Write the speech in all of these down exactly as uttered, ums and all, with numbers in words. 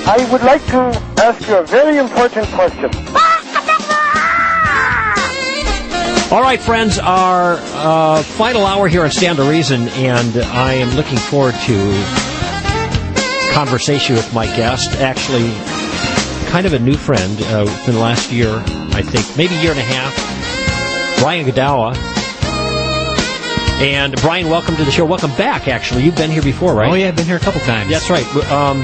I would like to ask you a very important question. All right, friends, our uh, final hour here on Stand to Reason, and I am looking forward to conversation with my guest. Actually, kind of a new friend uh, within the last year, I think, maybe a year and a half, Brian Godawa. And Brian, welcome to the show. Welcome back, actually. You've been here before, right? Oh, yeah, I've been here a couple times. That's right. Um,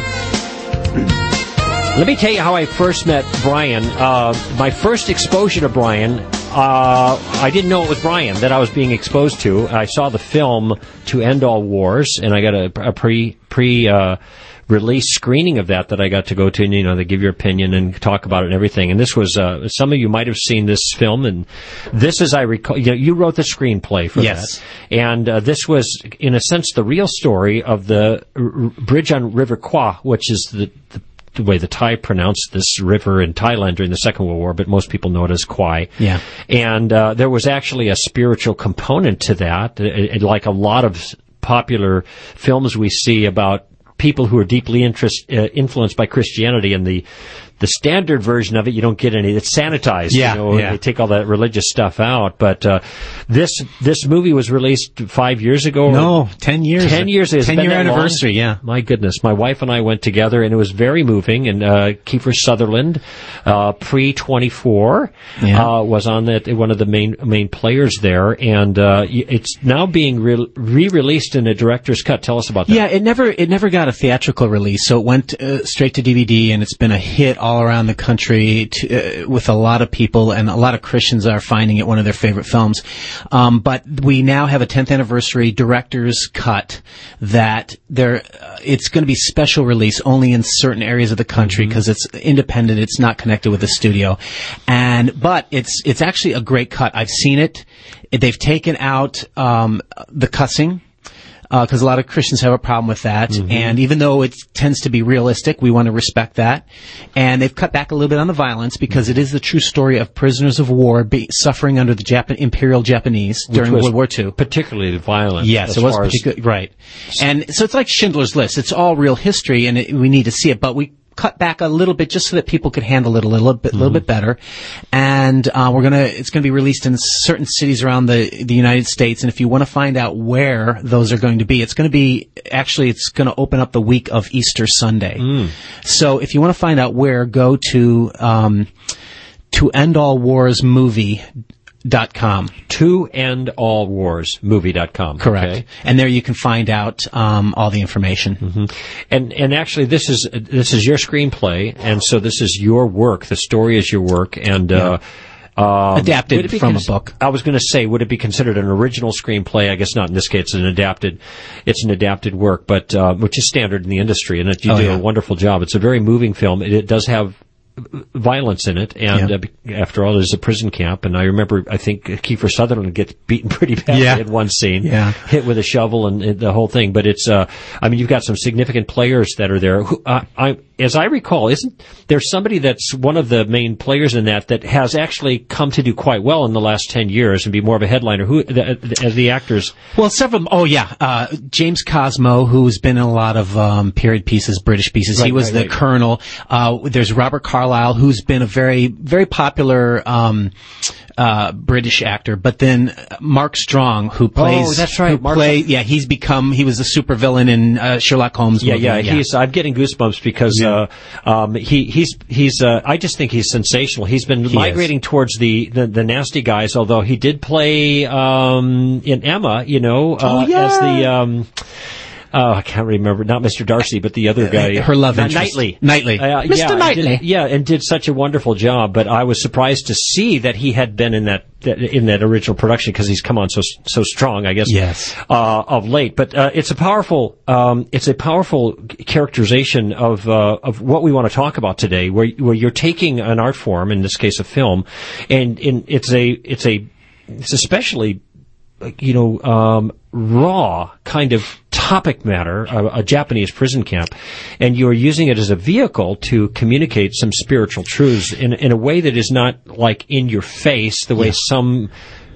let me tell you how I first met Brian. Uh, my first exposure to Brian, uh, I didn't know it was Brian that I was being exposed to. I saw the film To End All Wars, and I got a, a pre pre uh, release screening of that that I got to go to, and you know, they give your opinion and talk about it and everything. And this was uh, some of you might have seen this film, and this, as I recall, you know, you wrote the screenplay for yes. that, and uh, this was, in a sense, the real story of the r- r- bridge on River Kwai, which is the, the the way the Thai pronounced this river in Thailand during the Second World War, but most people know it as Kwai. Yeah. And uh, there was actually a spiritual component to that, it, it, like a lot of popular films we see about people who are deeply interest, uh, influenced by Christianity, and the the standard version of it, you don't get any. It's sanitized. Yeah, you know, yeah. They take all that religious stuff out. But uh, this this movie was released five years ago. No, ten years. Ten years. It's ten been year that anniversary. long? Yeah. My goodness, my wife and I went together, and it was very moving. And uh, Kiefer Sutherland, uh, pre twenty-four, yeah. uh, was on that, one of the main main players there, and uh, it's now being re- re-released in a director's cut. Tell us about that. Yeah, it never it never got a theatrical release, so it went uh, straight to D V D, and it's been a hit all around the country to, uh, with a lot of people, and a lot of Christians are finding it one of their favorite films. Um, but we now have a tenth anniversary director's cut that there uh, it's going to be special release only in certain areas of the country because mm-hmm. it's independent, it's not connected with the studio, and but it's it's actually a great cut. I've seen it. They've taken out um, the cussing, because uh, a lot of Christians have a problem with that. Mm-hmm. And even though it tends to be realistic, we want to respect that. And they've cut back a little bit on the violence because it is the true story of prisoners of war be, suffering under the Jap- Imperial Japanese during World War Two. Particularly violent. Yes, it was particularly, right. And so it's like Schindler's List. It's all real history, and it, we need to see it, but we cut back a little bit just so that people could handle it a little bit, a little mm-hmm. bit better. And uh, we're gonna, it's gonna be released in certain cities around the the United States. And if you want to find out where those are going to be, it's going to be actually it's going to open up the week of Easter Sunday. Mm. So if you want to find out where, go to um, to end all wars movie dot com. To end all wars movie dot com. Correct. Okay. And there you can find out um, all the information. Mm-hmm. And and actually this is this is your screenplay, and so this is your work. The story is your work, and yeah. uh, um, adapted from cons- a book. I was going to say, would it be considered an original screenplay? I guess not. In this case, it's an adapted. It's an adapted work, but uh, which is standard in the industry, and it, you oh, do yeah. a wonderful job. It's a very moving film. It, it does have violence in it, and yeah. uh, after all, it is a prison camp. And I remember, I think Kiefer Sutherland gets beaten pretty badly yeah. in one scene, yeah. hit with a shovel and, and the whole thing. But it's, uh, I mean, you've got some significant players that are there. Who, uh, I, as I recall, isn't there somebody that's one of the main players in that that has actually come to do quite well in the last ten years and be more of a headliner? Who, the, as the actors? Well, several. Oh, yeah, uh, James Cosmo, who's been in a lot of um, period pieces, British pieces. Right, he was right, the right. colonel. Uh, there's Robert Carlyle, who's been a very, very popular um, uh, British actor. But then Mark Strong, who plays. Oh, that's right. Who Mark play, Strong. yeah, he's become. He was the supervillain in uh, Sherlock Holmes. Yeah, movie. yeah, yeah. He's. I'm getting goosebumps because uh, um, he he's he's. Uh, I just think he's sensational. He's been he migrating is. towards the, the the nasty guys. Although he did play um, in Emma, you know, uh, oh, yeah. as the. Um, Oh, I can't remember. Not Mister Darcy, but the other guy. Her love Not interest. Knightley. Knightley. Uh, Mister yeah, Knightley. Did, yeah, and did such a wonderful job. But I was surprised to see that he had been in that, that in that original production because he's come on so so strong, I guess. Yes. Uh, of late, but uh, it's a powerful um, it's a powerful characterization of uh, of what we want to talk about today, where where you're taking an art form, in this case a film, and in it's a it's a it's especially you know um, raw kind of topic matter, a, a Japanese prison camp, and you're using it as a vehicle to communicate some spiritual truths in in a way that is not like in your face, the way yeah. some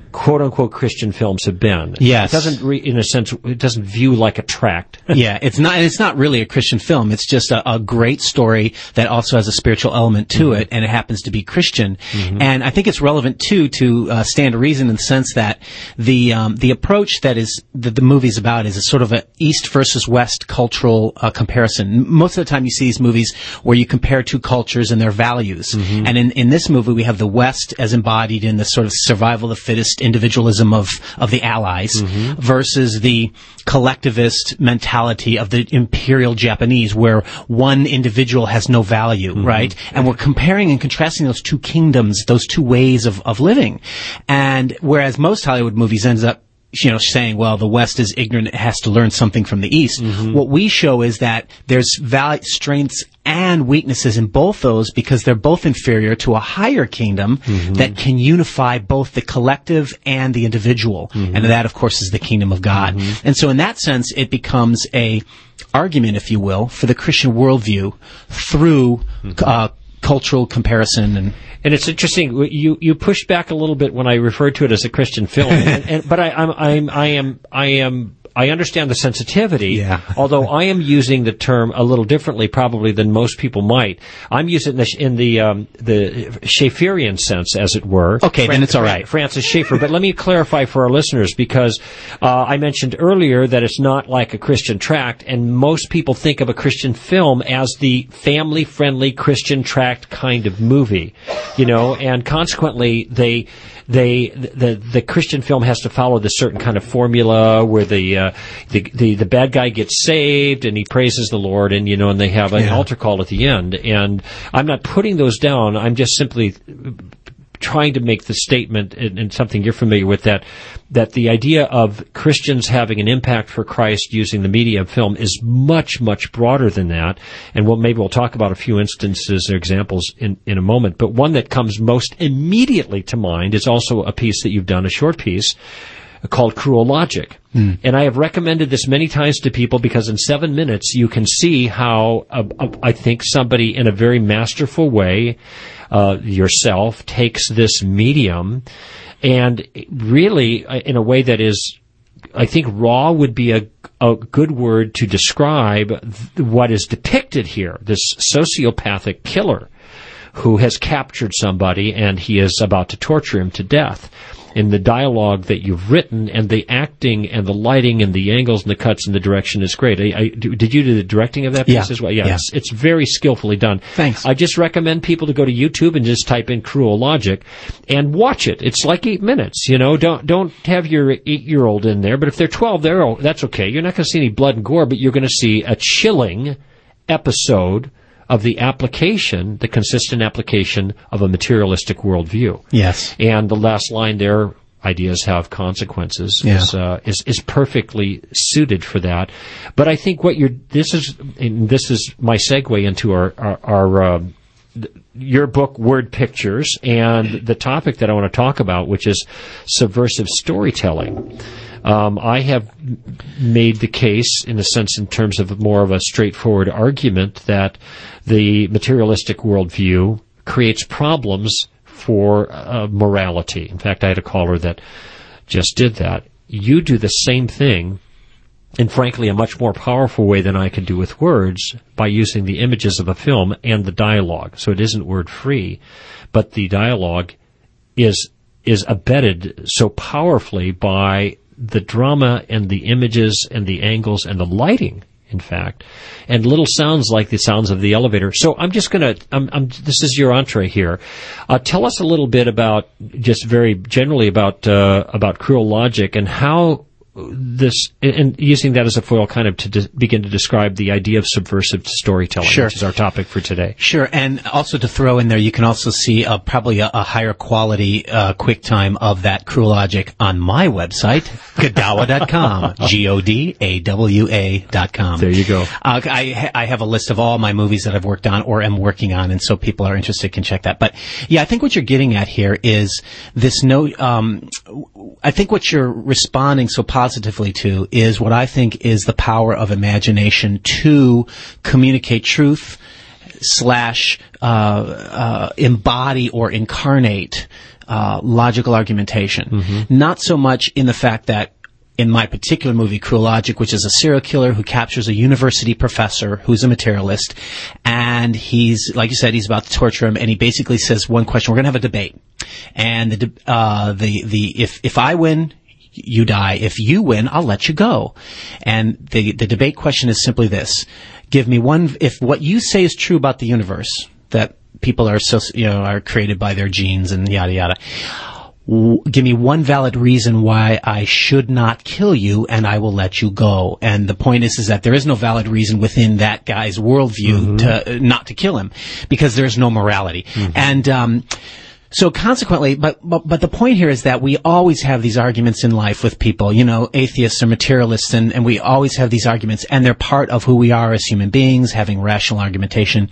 quote-unquote Christian films have been. Yes. It doesn't, re- in a sense, it doesn't view like a tract. Yeah, it's not, and it's not really a Christian film. It's just a, a great story that also has a spiritual element to mm-hmm. it, and it happens to be Christian. Mm-hmm. And I think it's relevant, too, to uh, Stand to Reason in the sense that the um, the approach that is that the movie's about is a sort of an East versus West cultural uh, comparison. Most of the time you see these movies where you compare two cultures and their values. Mm-hmm. And in, in this movie, we have the West as embodied in the sort of survival of the fittest individualism of, of the Allies mm-hmm. versus the collectivist mentality of the imperial Japanese, where one individual has no value, mm-hmm. right? And we're comparing and contrasting those two kingdoms, those two ways of, of living. And whereas most Hollywood movies ends up you know, saying, well, the West is ignorant, it has to learn something from the East. Mm-hmm. What we show is that there's val- strengths and weaknesses in both those because they're both inferior to a higher kingdom mm-hmm. that can unify both the collective and the individual. Mm-hmm. And that, of course, is the kingdom of God. Mm-hmm. And so in that sense, it becomes a argument, if you will, for the Christian worldview through mm-hmm. uh, cultural comparison and And it's interesting. You you pushed back a little bit when I referred to it as a Christian film, and, and, but I, I'm I'm I am I am I understand the sensitivity. Yeah. Although I am using the term a little differently, probably than most people might. I'm using it in the in the, um, the Schaefferian sense, as it were. Okay, Fran- then it's all right. Francis Schaeffer. But let me clarify for our listeners, because uh, I mentioned earlier that it's not like a Christian tract, and most people think of a Christian film as the family-friendly Christian tract kind of movie. You know, and consequently, they, they, the, the Christian film has to follow this certain kind of formula where the, uh, the, the, the bad guy gets saved and he praises the Lord, and, you know, and they have an yeah. altar call at the end. And I'm not putting those down. I'm just simply trying to make the statement, and, and something you're familiar with, that that the idea of Christians having an impact for Christ using the media of film is much, much broader than that. And we'll, maybe we'll talk about a few instances or examples in, in a moment. But one that comes most immediately to mind is also a piece that you've done, a short piece, called Cruel Logic. Mm. And I have recommended this many times to people because in seven minutes you can see how, uh, uh, I think somebody in a very masterful way, uh, yourself, takes this medium and really, uh, in a way that is, I think raw would be a, a good word to describe th- what is depicted here, this sociopathic killer who has captured somebody and he is about to torture him to death. In the dialogue that you've written, and the acting and the lighting and the angles and the cuts and the direction is great. I, I, did you do the directing of that piece yeah. as well? Yeah, yeah. It's, it's very skillfully done. Thanks. I just recommend people to go to YouTube and just type in Cruel Logic and watch it. It's like eight minutes, you know. Don't don't have your eight-year-old in there, but if they're twelve, they're, that's okay. You're not going to see any blood and gore, but you're going to see a chilling episode of the application, the consistent application of a materialistic worldview. Yes. And the last line there, ideas have consequences, yeah. is, uh, is is perfectly suited for that. But I think what you're, this is, and this is my segue into our, our, our uh, your book, Word Pictures, and the topic that I want to talk about, which is subversive storytelling. Um, I have made the case, in a sense, in terms of more of a straightforward argument, that the materialistic worldview creates problems for uh, morality. In fact, I had a caller that just did that. You do the same thing, in frankly a much more powerful way than I can do with words, by using the images of a film and the dialogue. So it isn't word-free, but the dialogue is is abetted so powerfully by the drama and the images and the angles and the lighting, in fact, and little sounds like the sounds of the elevator. So I'm just going to, I'm, I'm, this is your entree here. Uh, tell us a little bit about, just very generally about, uh, about Cruel Logic and how this, and using that as a foil kind of to de- begin to describe the idea of subversive storytelling, sure. which is our topic for today. Sure, and also to throw in there, you can also see uh, probably a, a higher quality uh, QuickTime of that Cruel Logic on my website, Godawa dot com, G O D A W A dot com. There you go. Uh, I, I have a list of all my movies that I've worked on or am working on, and so people are interested can check that. But yeah, I think what you're getting at here is this note, um, I think what you're responding so positively positively to is what I think is the power of imagination to communicate truth, slash uh, uh, embody or incarnate uh, logical argumentation. Mm-hmm. Not so much in the fact that in my particular movie, Cruel Logic, which is a serial killer who captures a university professor who's a materialist, and he's, like you said, he's about to torture him, and he basically says one question: we're going to have a debate, and the de- uh, the the if if I win, you die. If you win, I'll let you go. And the the debate question is simply this: give me one. If what you say is true about the universe, that people are so you know are created by their genes and yada yada. Give me one valid reason why I should not kill you, and I will let you go. And the point is, is that there is no valid reason within that guy's worldview mm-hmm. to uh, not to kill him, because there's no morality. Mm-hmm. And um, so, consequently, but, but but the point here is that we always have these arguments in life with people, you know, atheists or materialists, and, and we always have these arguments, and they're part of who we are as human beings, having rational argumentation,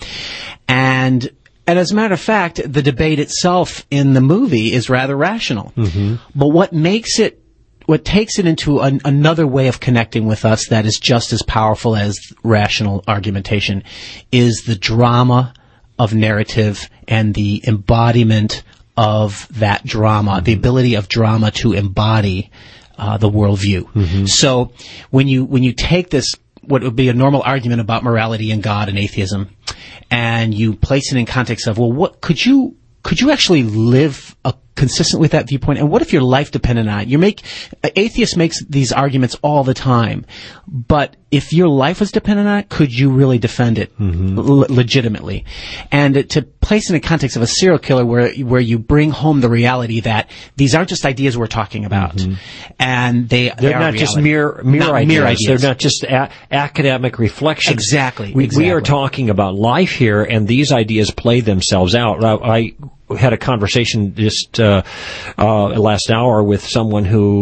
and. And as a matter of fact, the debate itself in the movie is rather rational. Mm-hmm. But what makes it, what takes it into an, another way of connecting with us that is just as powerful as rational argumentation is the drama of narrative and the embodiment of that drama, mm-hmm. the ability of drama to embody uh, the worldview. Mm-hmm. So when you when you take this, what would be a normal argument about morality and God and atheism, and you place it in context of, well, what could you could you actually live a, consistent with that viewpoint? And what if your life depended on it? You make atheists makes these arguments all the time, but if your life was dependent on it, could you really defend it mm-hmm. l- legitimately? And to place it in the context of a serial killer, where where you bring home the reality that these aren't just ideas we're talking about, mm-hmm. and they they're they not reality. just mere mere, not ideas. mere ideas. They're not just a- academic reflections. Exactly. We, exactly. we are talking about life here, and these ideas play themselves out. I, I had a conversation just uh, uh, last hour with someone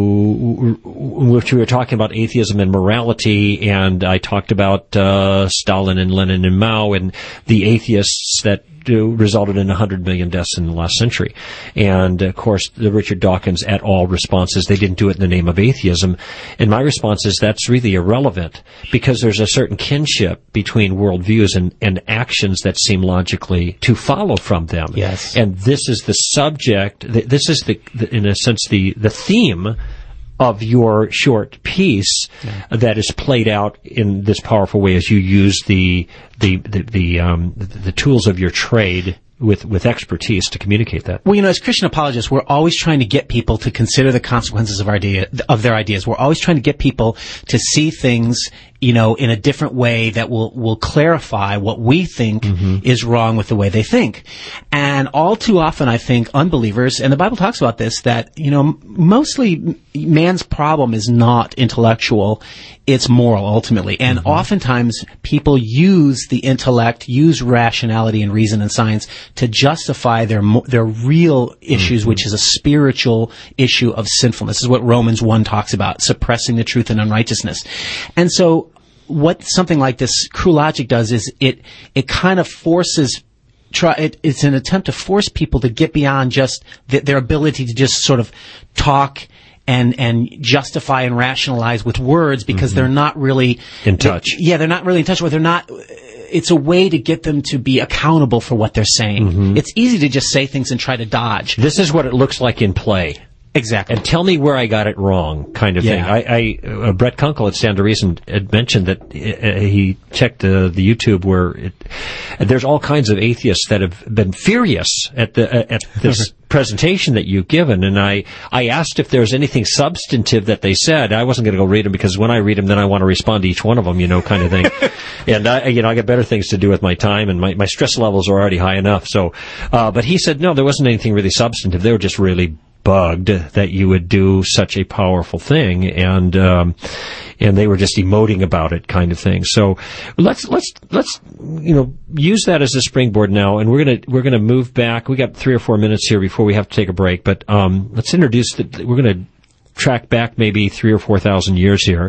who, in which we were talking about atheism and morality, and I talked about uh, Stalin and Lenin and Mao and the atheists that resulted in one hundred million deaths in the last century. And, of course, the Richard Dawkins et al. Response is they didn't do it in the name of atheism. And my response is that's really irrelevant, because there's a certain kinship between worldviews and, and actions that seem logically to follow from them. Yes. And this is the subject, this is, the, in a sense, the, the theme of your short piece yeah. that is played out in this powerful way as you use the the the the, um, the, the tools of your trade with with expertise to communicate that. Well, you know, as Christian apologists, we're always trying to get people to consider the consequences of our idea of their ideas. We're always trying to get people to see things, you know, in a different way that will will clarify what we think mm-hmm. is wrong with the way they think. And all too often, I think unbelievers, and the Bible talks about this, that, you know, mostly man's problem is not intellectual, it's moral ultimately. And mm-hmm. oftentimes people use the intellect, use rationality and reason and science to justify their their real issues, mm-hmm. which is a spiritual issue of sinfulness. This is what Romans one talks about, suppressing the truth and unrighteousness. And so what something like this Cruel Logic does is it it kind of forces try it, it's an attempt to force people to get beyond just the, their ability to just sort of talk and and justify and rationalize with words, because mm-hmm. they're not really in touch. They, yeah, they're not really in touch with. They're not. It's a way to get them to be accountable for what they're saying. Mm-hmm. It's easy to just say things and try to dodge. This is what it looks like in play. Exactly. And tell me where I got it wrong, kind of yeah. thing. I, I uh, Brett Kunkel at Stand to Reason had mentioned that uh, he checked uh, the YouTube where it, there's all kinds of atheists that have been furious at the uh, at this presentation that you've given, and I I asked if there's anything substantive that they said. I wasn't going to go read them, because when I read them, then I want to respond to each one of them, you know, kind of thing. And I, you know, I got better things to do with my time, and my, my stress levels are already high enough. So, uh, but he said no, there wasn't anything really substantive. They were just really bugged that you would do such a powerful thing, and um, and they were just emoting about it, kind of thing. So let's let's let's you know use that as a springboard now, and we're gonna we're gonna move back. We got three or four minutes here before we have to take a break, but um, let's introduce the, we're gonna track back maybe three or four thousand years here.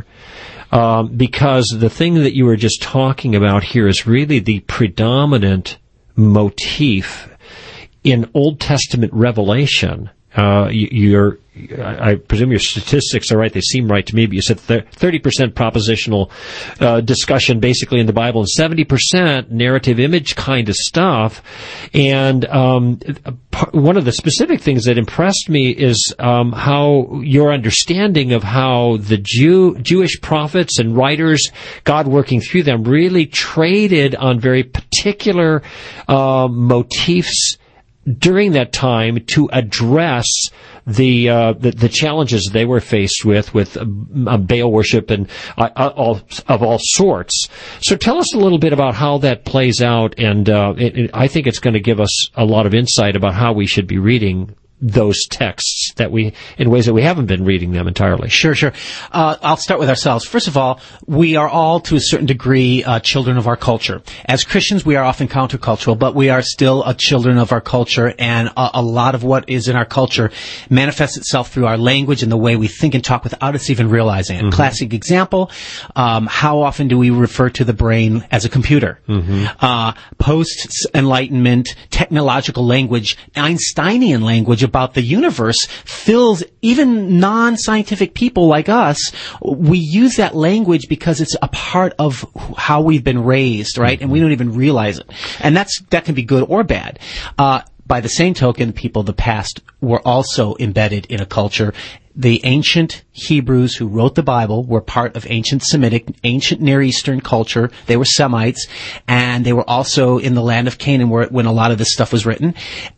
Um, because the thing that you were just talking about here is really the predominant motif in Old Testament revelation. uh, you, you're, I presume your statistics are right. They seem right to me, but you said thirty percent propositional uh, discussion basically in the Bible and seventy percent narrative image kind of stuff. And um, one of the specific things that impressed me is um, how your understanding of how the Jew, Jewish prophets and writers, God working through them, really traded on very particular uh, motifs during that time to address the, uh, the the challenges they were faced with with uh, Baal worship and uh, all of all sorts. So tell us a little bit about how that plays out, and uh, it, it, I think it's going to give us a lot of insight about how we should be reading those texts that we, in ways that we haven't been reading them entirely. Sure, sure. Uh, I'll start with ourselves. First of all, we are all, to a certain degree, uh, children of our culture. As Christians, we are often countercultural, but we are still uh, children of our culture, and a, a lot of what is in our culture manifests itself through our language and the way we think and talk without us even realizing it. Mm-hmm. Classic example, um, how often do we refer to the brain as a computer? Mm-hmm. Uh, post-Enlightenment technological language, Einsteinian language about the universe fills even non-scientific people like us. We use that language because it's a part of how we've been raised, right? And we don't even realize it. And that's, that can be good or bad. Uh, by the same token, people of the past were also embedded in a culture. The ancient Hebrews who wrote the Bible were part of ancient Semitic, ancient Near Eastern culture. They were Semites, and they were also in the land of Canaan where, when a lot of this stuff was written.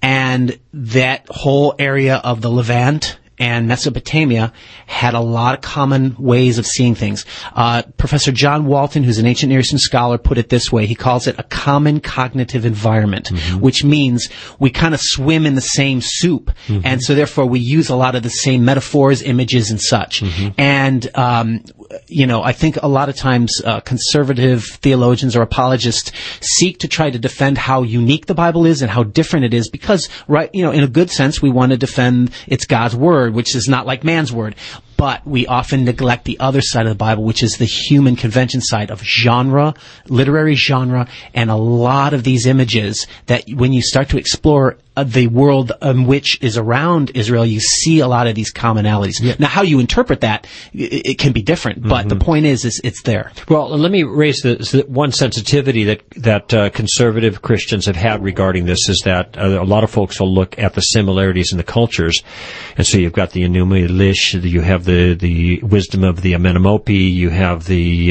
And that whole area of the Levant and Mesopotamia had a lot of common ways of seeing things. Uh, Professor John Walton, who's an ancient Near Eastern scholar, put it this way. He calls it a common cognitive environment, mm-hmm. which means we kind of swim in the same soup. Mm-hmm. And so therefore we use a lot of the same metaphors, images, and such. Mm-hmm. And, um, you know, I think a lot of times uh, conservative theologians or apologists seek to try to defend how unique the Bible is and how different it is because, right, you know, in a good sense, we want to defend it's God's Word, which is not like man's word. But we often neglect the other side of the Bible, which is the human convention side of genre, literary genre, and a lot of these images that when you start to explore uh, the world um, which is around Israel, you see a lot of these commonalities. Yeah. Now, how you interpret that, it, it can be different, but mm-hmm. the point is, is it's there. Well, let me raise the, the one sensitivity that, that uh, conservative Christians have had regarding this is that uh, a lot of folks will look at the similarities in the cultures. And so you've got the Enuma Elish, you have the the wisdom of the Amenemopi, you have the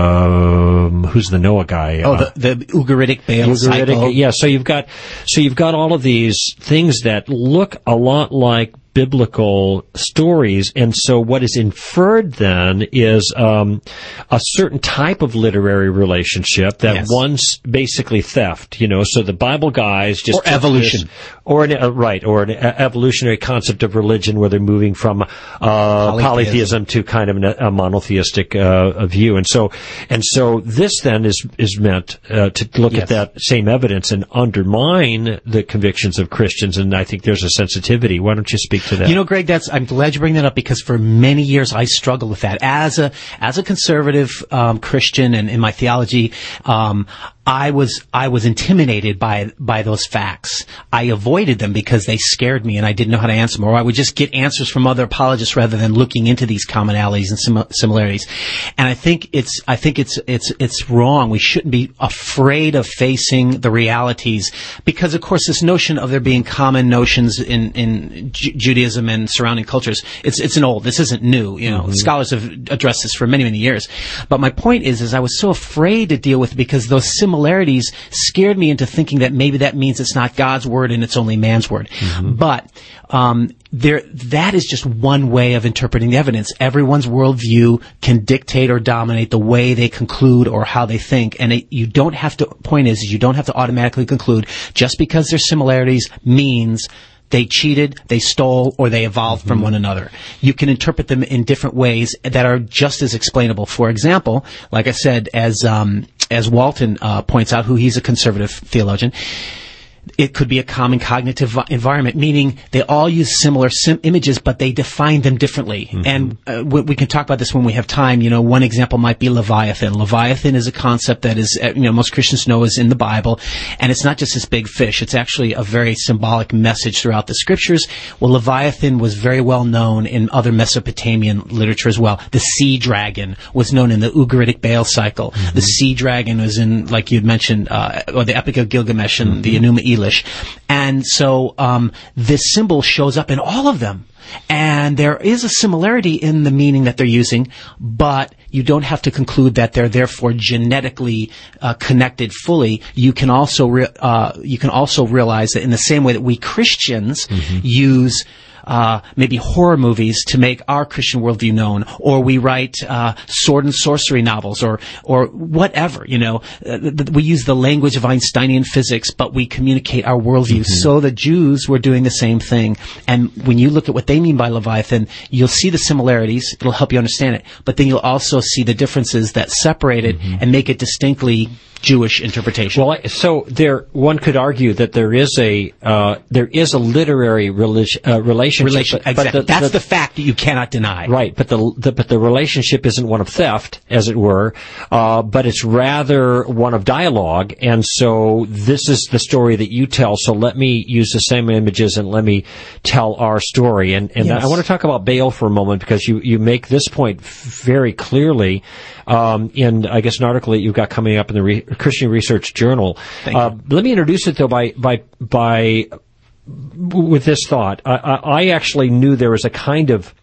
um, who's the Noah guy? Oh, uh, the, the Ugaritic Baal Ugaritic, cycle. Yeah, so you've got so you've got all of these things that look a lot like biblical stories, and so what is inferred then is um, a certain type of literary relationship that yes. one's basically theft, you know. So the Bible guys just or evolution, this, or an, uh, right, or an uh, evolutionary concept of religion where they're moving from uh, polytheism. polytheism to kind of an, a monotheistic uh, view, and so and so this then is is meant uh, to look yes. at that same evidence and undermine the convictions of Christians, and I think there's a sensitivity. Why don't you speak to that? You know, Greg, that's, I'm glad you bring that up because for many years I struggled with that. As a, as a conservative, um, Christian and in my theology, um, I was, I was intimidated by, by those facts. I avoided them because they scared me and I didn't know how to answer them, or I would just get answers from other apologists rather than looking into these commonalities and sim- similarities. And I think it's, I think it's, it's, it's wrong. We shouldn't be afraid of facing the realities because, of course, this notion of there being common notions in, in Ju- Judaism and surrounding cultures, it's, it's an old, this isn't new, you know, mm-hmm. scholars have addressed this for many, many years. But my point is, is I was so afraid to deal with it because those similarities similarities scared me into thinking that maybe that means it's not God's word and it's only man's word. Mm-hmm. But um, there, that is just one way of interpreting the evidence. Everyone's worldview can dictate or dominate the way they conclude or how they think, and it, you don't have to. Point is, is you don't have to automatically conclude just because there's similarities means they cheated, they stole, or they evolved mm-hmm. from one another. You can interpret them in different ways that are just as explainable. For example, like I said, as um, as Walton uh, points out, who he's a conservative theologian, it could be a common cognitive vi- environment, meaning they all use similar sim- images, but they define them differently. Mm-hmm. And uh, we, we can talk about this when we have time. You know, one example might be Leviathan. Leviathan is a concept that is, uh, you know, most Christians know is in the Bible, and it's not just this big fish. It's actually a very symbolic message throughout the scriptures. Well, Leviathan was very well known in other Mesopotamian literature as well. The sea dragon was known in the Ugaritic Baal cycle. Mm-hmm. The sea dragon was in, like you'd mentioned, uh, or the Epic of Gilgamesh and mm-hmm. the Enuma Elish. And so um, this symbol shows up in all of them. And there is a similarity in the meaning that they're using, but you don't have to conclude that they're therefore genetically uh, connected fully. You can also re- uh, you can also realize that in the same way that we Christians mm-hmm. use Uh, maybe horror movies to make our Christian worldview known, or we write uh, sword and sorcery novels, or or whatever. You know, uh, th- th- we use the language of Einsteinian physics, but we communicate our worldview. Mm-hmm. So the Jews were doing the same thing. And when you look at what they mean by Leviathan, you'll see the similarities. It'll help you understand it. But then you'll also see the differences that separate it mm-hmm. and make it distinctly Jewish interpretation. Well, so there, one could argue that there is a uh, there is a literary relig- uh, relationship. Relation, but, exactly. but the, That's the, the fact that you cannot deny. Right, but the, the but the relationship isn't one of theft, as it were, uh, but it's rather one of dialogue. And so this is the story that you tell. So let me use the same images and let me tell our story. And and yes. I want to talk about Baal for a moment, because you you make this point very clearly. Um, in, I guess, an article that you've got coming up in the Re- Christian Research Journal. Uh, let me introduce it, though, by, by, by, with this thought. I, I actually knew there was a kind of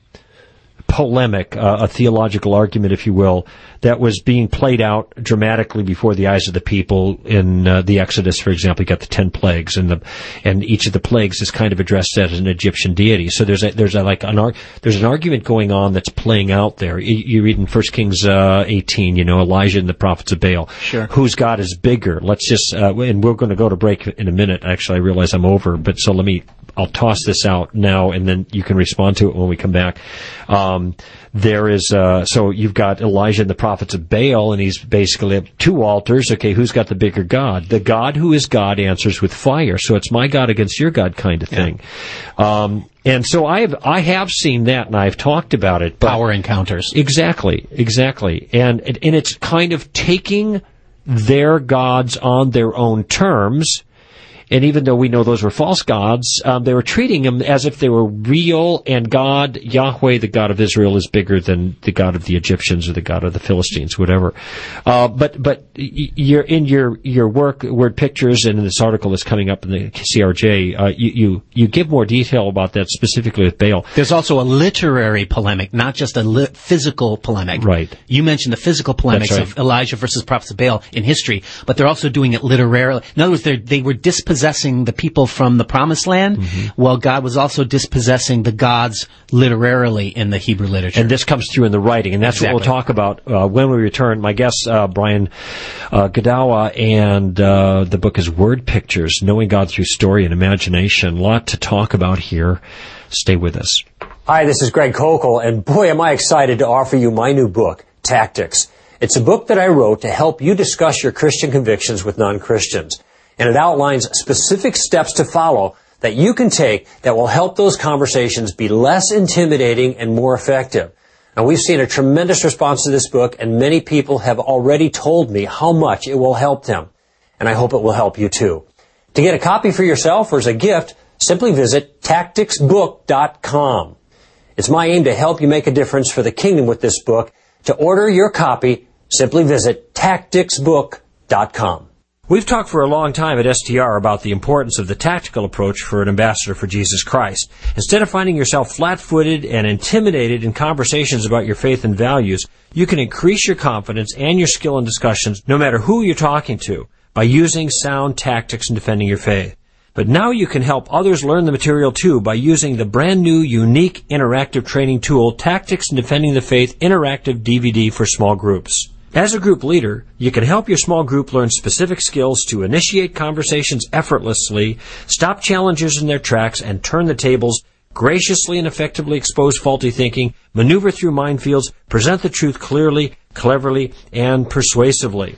polemic, uh, a theological argument, if you will, that was being played out dramatically before the eyes of the people in uh, the Exodus, for example. You got the ten plagues, and the and each of the plagues is kind of addressed as an Egyptian deity. So there's a there's a like an ar- there's an argument going on that's playing out there. You, you read in First Kings uh, eighteen, you know, Elijah and the prophets of Baal. Sure. Whose God is bigger? Let's just uh, and we're going to go to break in a minute. Actually, I realize I'm over, but so let me. I'll toss this out now, and then you can respond to it when we come back. Um, there is, uh, so you've got Elijah and the prophets of Baal, and he's basically at two altars. Okay, who's got the bigger God? The God who is God answers with fire. So it's my God against your God kind of thing. Yeah. Um, and so I have, I have seen that, and I've talked about it. But Power encounters. Exactly, exactly. And, and it's kind of taking their gods on their own terms. And even though we know those were false gods, um, they were treating them as if they were real, and God, Yahweh, the God of Israel, is bigger than the God of the Egyptians or the God of the Philistines, whatever. Uh, but, but you're in your, your work, Word Pictures, and in this article that's coming up in the C R J, uh, you, you, you give more detail about that, specifically with Baal. There's also a literary polemic, not just a li- physical polemic. Right. You mentioned the physical polemics right. of Elijah versus prophets of Baal in history, but they're also doing it literarily. In other words, they were dispossessing the people from the Promised Land, mm-hmm. while God was also dispossessing the gods literarily in the Hebrew literature. And this comes through in the writing, and that's exactly. what we'll talk about uh, when we return. My guest, uh, Brian uh, Godawa, and uh, the book is Word Pictures, Knowing God Through Story and Imagination. A lot to talk about here. Stay with us. Hi, this is Greg Kokel, and boy, am I excited to offer you my new book, Tactics. It's a book that I wrote to help you discuss your Christian convictions with non-Christians. And it outlines specific steps to follow that you can take that will help those conversations be less intimidating and more effective. Now, we've seen a tremendous response to this book, and many people have already told me how much it will help them. And I hope it will help you too. To get a copy for yourself or as a gift, simply visit tactics book dot com. It's my aim to help you make a difference for the kingdom with this book. To order your copy, simply visit tactics book dot com. We've talked for a long time at S T R about the importance of the tactical approach for an ambassador for Jesus Christ. Instead of finding yourself flat-footed and intimidated in conversations about your faith and values, you can increase your confidence and your skill in discussions, no matter who you're talking to, by using sound tactics in defending your faith. But now you can help others learn the material too by using the brand new, unique, interactive training tool, Tactics in Defending the Faith Interactive D V D for Small Groups. As a group leader, you can help your small group learn specific skills to initiate conversations effortlessly, stop challenges in their tracks, and turn the tables, graciously and effectively expose faulty thinking, maneuver through minefields, present the truth clearly, cleverly, and persuasively.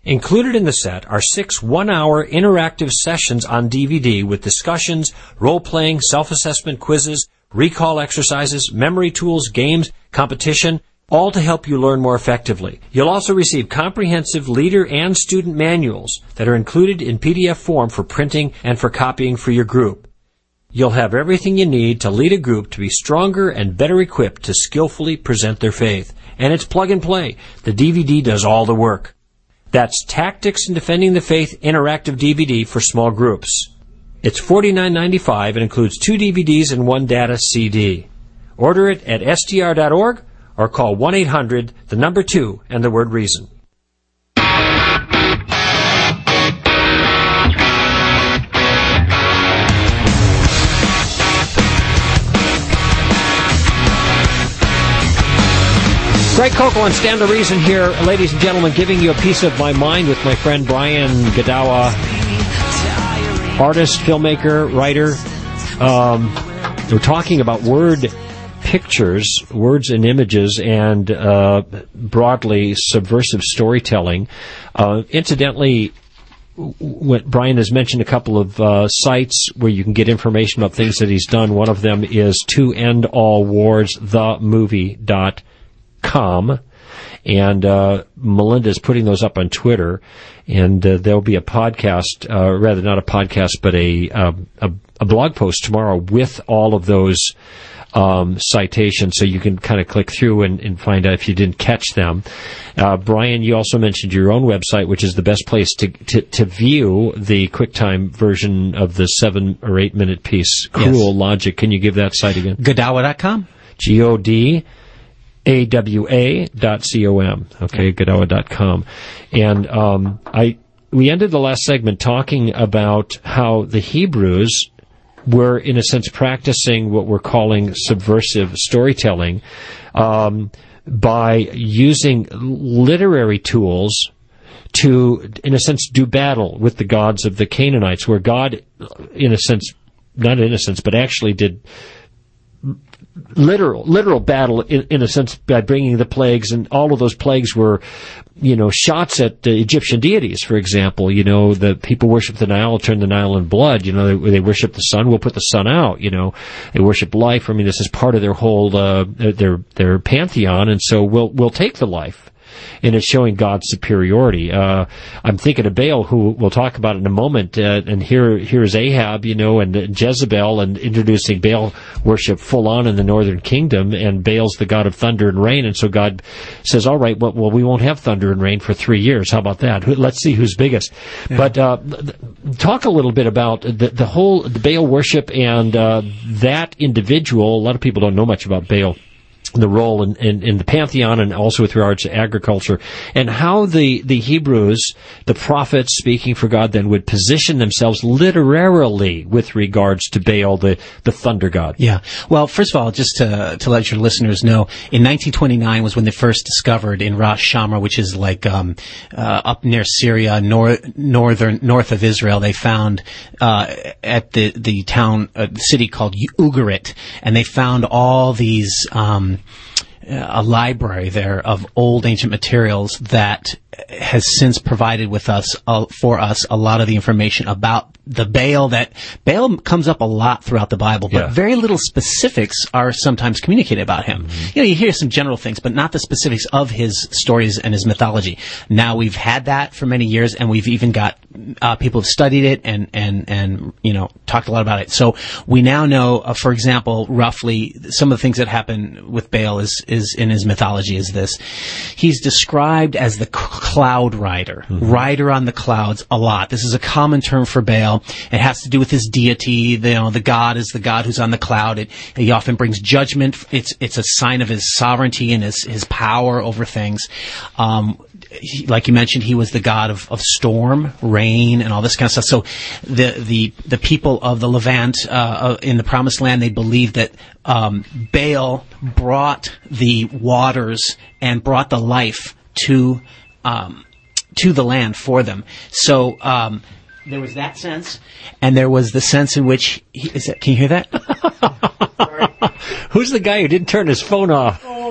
Included in the set are six one-hour interactive sessions on D V D with discussions, role-playing, self-assessment quizzes, recall exercises, memory tools, games, competition, all to help you learn more effectively. You'll also receive comprehensive leader and student manuals that are included in P D F form for printing and for copying for your group. You'll have everything you need to lead a group to be stronger and better equipped to skillfully present their faith. And it's plug and play. The D V D does all the work. That's Tactics in Defending the Faith Interactive D V D for small groups. It's forty-nine ninety-five and includes two D V Ds and one data C D. Order it at S T R dot org or call one eight hundred, the number two, and the word reason. Greg Koukl and Stand to Reason here, ladies and gentlemen, giving you a piece of my mind with my friend Brian Godawa, artist, filmmaker, writer. Um, we're talking about word pictures, words and images, and uh, broadly subversive storytelling. Uh, incidentally, what Brian has mentioned a couple of uh, sites where you can get information about things that he's done. One of them is to end all wars the movie dot com. Com, and uh, Melinda's putting those up on Twitter, and uh, there'll be a podcast, uh, rather not a podcast, but a, uh, a a blog post tomorrow with all of those um, citations, so you can kind of click through and, and find out if you didn't catch them. Uh, Brian, you also mentioned your own website, which is the best place to to, to view the QuickTime version of the seven or eight minute piece, Cruel yes. Logic. Can you give that site again? Godawa dot com. G O D A W A dot com. Okay, Godawa dot com. And um, I we ended the last segment talking about how the Hebrews were, in a sense, practicing what we're calling subversive storytelling um, by using literary tools to, in a sense, do battle with the gods of the Canaanites, where God, in a sense, not in a sense, but actually did literal literal battle in, in a sense by bringing the plagues, and all of those plagues were, you know, shots at uh, Egyptian deities. For example, you know, the people worship the Nile, turn the Nile in blood. You know, they, they worship the sun, we'll put the sun out. You know, they worship life. I mean, this is part of their whole uh, their their pantheon, and so we'll we'll take the life. And it's showing God's superiority. Uh, I'm thinking of Baal, who we'll talk about in a moment. Uh, and here, here's Ahab, you know, and Jezebel, and introducing Baal worship full on in the northern kingdom. And Baal's the god of thunder and rain. And so God says, all right, well, well we won't have thunder and rain for three years. How about that? Let's see who's biggest. Yeah. But uh, talk a little bit about the, the whole the Baal worship and uh, that individual. A lot of people don't know much about Baal, the role in, in, in the pantheon, and also with regards to agriculture, and how the, the Hebrews, the prophets speaking for God then, would position themselves literarily with regards to Baal, the, the thunder god. Yeah. Well, first of all, just to, to let your listeners know, in nineteen twenty-nine was when they first discovered in Ras Shamra, which is like um, uh, up near Syria, nor, northern north of Israel, they found uh, at the the town, uh, the city called Ugarit, and they found all these um, a library there of old ancient materials that has since provided with us uh, for us a lot of the information about the Baal. That Baal comes up a lot throughout the Bible, but yeah. very little specifics are sometimes communicated about him. Mm-hmm. You know, you hear some general things, but not the specifics of his stories and his mythology. Now we've had that for many years, and we've even got uh, people who've studied it and and and you know talked a lot about it. So we now know, uh, for example, roughly some of the things that happen with Baal is is in his mythology is this: he's described as the cloud rider, mm-hmm. rider on the clouds a lot. This is a common term for Baal. It has to do with his deity. The, you know, the god is the god who's on the cloud. It, he often brings judgment. It's it's a sign of his sovereignty and his his power over things. Um, he, like you mentioned, he was the god of, of storm, rain, and all this kind of stuff. So the the the people of the Levant uh, in the Promised Land, they believed that um, Baal brought the waters and brought the life to um, to the land for them. So um, there was that sense, and there was the sense in which he, is that, can you hear that? Who's the guy who didn't turn his phone off? Oh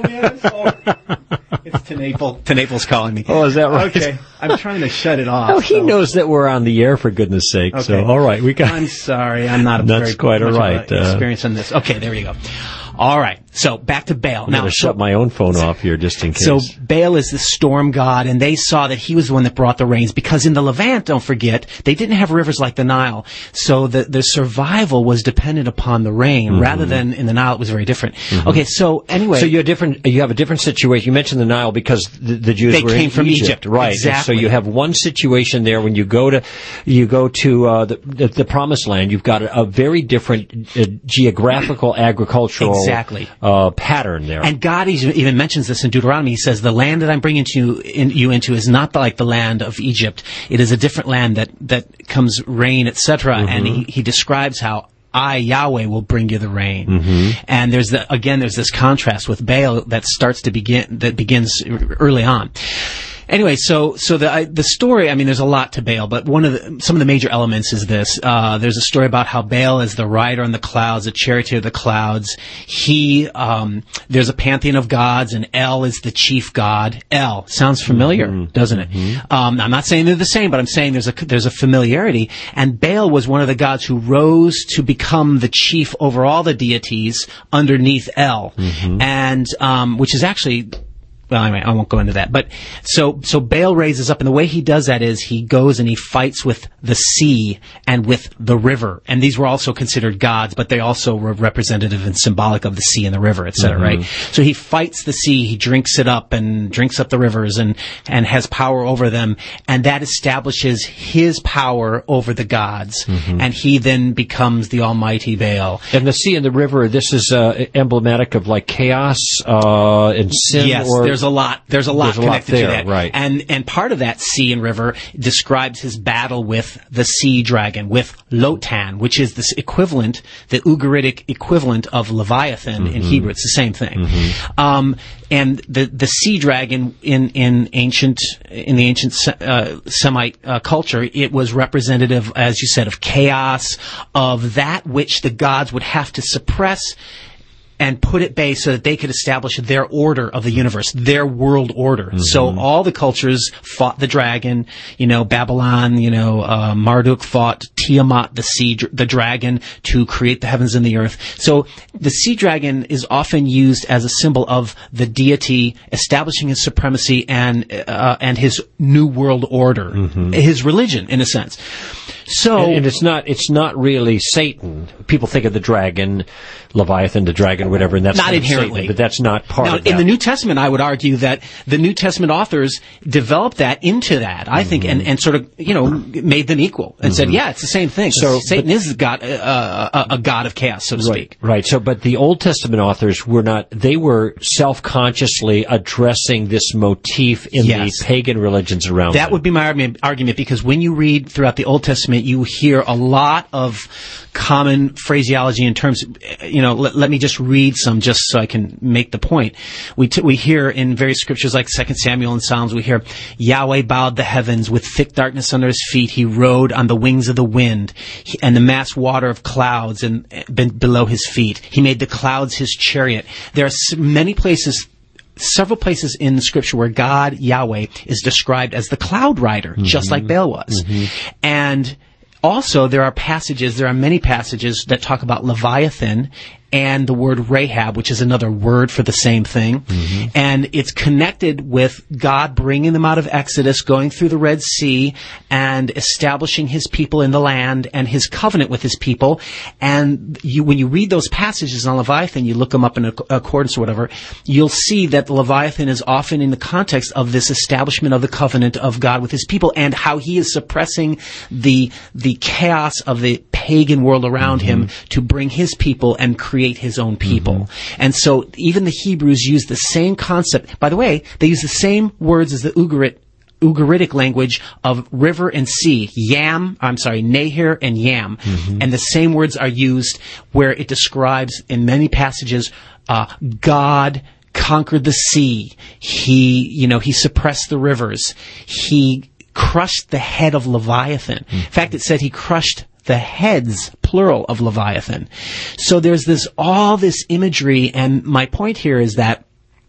man, I'm sorry. It's to Naples. To Naples calling me. Oh, is that right? Okay, I'm trying to shut it off. Oh, he so. knows that we're on the air, for goodness sake. Okay. So, all right, we got. I'm sorry, I'm not a That's very quite all much right. of a Uh, experience in this. Okay, there you go. All right, so back to Baal. I'm now, going to so, shut my own phone off here just in case. So Baal is the storm god, and they saw that he was the one that brought the rains, because in the Levant, don't forget, they didn't have rivers like the Nile. So the, the survival was dependent upon the rain, mm-hmm. rather than in the Nile, it was very different. Mm-hmm. Okay, so anyway. So you have, different, you have a different situation. You mentioned the Nile because the, the Jews they were came in from Egypt. Egypt. Right. Exactly. So you have one situation there when you go to, you go to uh, the, the, the Promised Land, you've got a, a very different uh, geographical, agricultural exactly. uh, pattern there. And God even mentions this in Deuteronomy. He says, the land that I'm bringing you, in, you into is not like the land of Egypt. It is a different land that, that comes rain, et cetera. Mm-hmm. And he, he describes how I, Yahweh, will bring you the rain. Mm-hmm. And there's the, again, there's this contrast with Baal that starts to begin, that begins early on. Anyway, so so the I, the story. I mean, there's a lot to Baal, but one of the some of the major elements is this. Uh, there's a story about how Baal is the rider on the clouds, the charioteer of the clouds. He um, there's a pantheon of gods, and El is the chief god. El sounds familiar, mm-hmm. doesn't it? Mm-hmm. Um, I'm not saying they're the same, but I'm saying there's a there's a familiarity. And Baal was one of the gods who rose to become the chief over all the deities underneath El, mm-hmm. and um, which is actually. Well, anyway, I won't go into that. But so so Baal raises up, and the way he does that is he goes and he fights with the sea and with the river. And these were also considered gods, but they also were representative and symbolic of the sea and the river, et cetera, mm-hmm. right? So he fights the sea, he drinks it up and drinks up the rivers and, and has power over them. And that establishes his power over the gods. Mm-hmm. And he then becomes the almighty Baal. And the sea and the river, this is uh, emblematic of like chaos uh, and sin? Yes, or there's a lot. There's a lot there's connected a lot there, to that, right? And and part of that sea and river describes his battle with the sea dragon, with Lotan, which is this equivalent, the Ugaritic equivalent of Leviathan mm-hmm. in Hebrew. It's the same thing. Mm-hmm. Um, and the the sea dragon in in ancient in the ancient uh, Semite uh, culture, it was representative, as you said, of chaos, of that which the gods would have to suppress and put at bay so that they could establish their order of the universe, their world order. Mm-hmm. So all the cultures fought the dragon, you know, Babylon, you know, uh, Marduk fought Tiamat, the sea, the dragon, to create the heavens and the earth. So the sea dragon is often used as a symbol of the deity establishing his supremacy and, uh, and his new world order, mm-hmm. his religion, in a sense. So, and, and it's not it's not really Satan. People think of the dragon, Leviathan, the dragon, whatever, and that's not inherently, Satan, but that's not part now, of that. In the New Testament, I would argue that the New Testament authors developed that into that. I mm-hmm. think, and, and sort of you know made them equal and mm-hmm. said, yeah, it's the same thing. So Satan but, is a god, uh, a, a god of chaos, so to right, speak. Right. So, but the Old Testament authors were not. They were self-consciously addressing this motif in yes. the pagan religions around. That them. would be my argument, because when you read throughout the Old Testament, you hear a lot of common phraseology in terms, you know, let, let me just read some just so I can make the point. We t- we hear in various scriptures like Second Samuel and Psalms, we hear, Yahweh bowed the heavens with thick darkness under his feet. He rode on the wings of the wind he, and the mass water of clouds and uh, below his feet. He made the clouds his chariot. There are many places several places in the scripture where God, Yahweh, is described as the cloud rider, mm-hmm. just like Baal was. Mm-hmm. And also, there are passages, there are many passages that talk about Leviathan and the word Rahab, which is another word for the same thing. Mm-hmm. And it's connected with God bringing them out of Exodus, going through the Red Sea, and establishing his people in the land and his covenant with his people. And you, when you read those passages on Leviathan, you look them up in accordance or whatever, you'll see that the Leviathan is often in the context of this establishment of the covenant of God with his people and how he is suppressing the, the chaos of the pagan world around mm-hmm. him to bring his people and create his own people. Mm-hmm. And so even the Hebrews use the same concept. By the way, they use the same words as the Ugarit, Ugaritic language of river and sea. Yam, I'm sorry, Nahir and Yam. Mm-hmm. And the same words are used where it describes in many passages, uh, God conquered the sea. He, you know, he suppressed the rivers. He crushed the head of Leviathan. Mm-hmm. In fact, it said he crushed the heads, plural, of Leviathan. So there's this, all this imagery, and my point here is that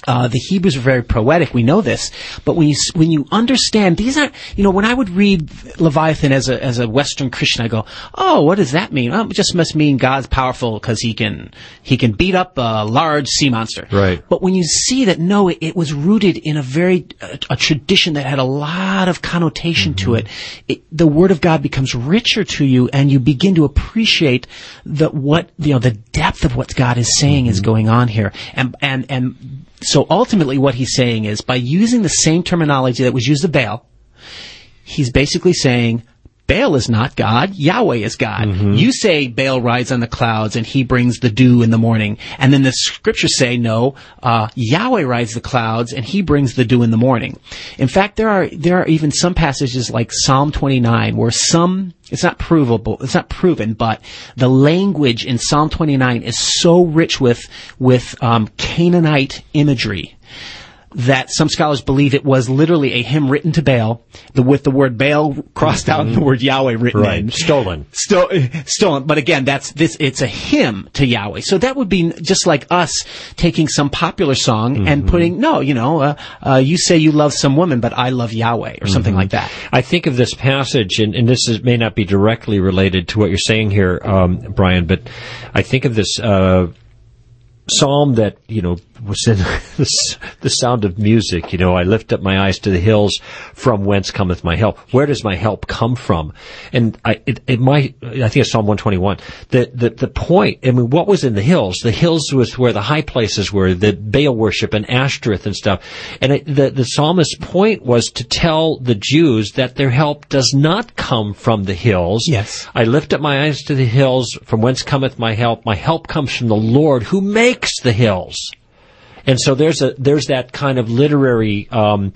Uh, the Hebrews are very poetic. We know this, but when you when you understand, these aren't. You know, when I would read Leviathan as a as a Western Christian, I go, "Oh, what does that mean? Oh, it just must mean God's powerful because he can he can beat up a large sea monster." Right. But when you see that, no, it, it was rooted in a very a, a tradition that had a lot of connotation mm-hmm. to it. it. The Word of God becomes richer to you, and you begin to appreciate the what you know the depth of what God is saying mm-hmm. is going on here, and and and. So ultimately what he's saying is, by using the same terminology that was used of Baal, he's basically saying, Baal is not God, Yahweh is God. Mm-hmm. You say Baal rides on the clouds and he brings the dew in the morning. And then the scriptures say, no, uh, Yahweh rides the clouds and he brings the dew in the morning. In fact, there are, there are even some passages like Psalm twenty-nine where some, it's not provable, it's not proven, but the language in Psalm twenty-nine is so rich with, with, um, Canaanite imagery that some scholars believe it was literally a hymn written to Baal, the, with the word Baal crossed out and the word Yahweh written right. in. Stolen. Sto- stolen. But again, that's this. It's a hymn to Yahweh. So that would be just like us taking some popular song mm-hmm. and putting, no, you know, uh, uh, you say you love some woman, but I love Yahweh, or something mm-hmm. like that. I think of this passage, and, and this is, may not be directly related to what you're saying here, um, Brian, but I think of this uh, psalm that, you know, was in the, the sound of music. You know, I lift up my eyes to the hills, from whence cometh my help. Where does my help come from? And I, it, it might, I think it's Psalm one twenty-one. The, the, the point, I mean, what was in the hills? The hills was where the high places were, the Baal worship and Ashtoreth and stuff. And it, the, the psalmist's point was to tell the Jews that their help does not come from the hills. Yes. I lift up my eyes to the hills, from whence cometh my help. My help comes from the Lord who makes the hills. And so there's a there's that kind of literary um,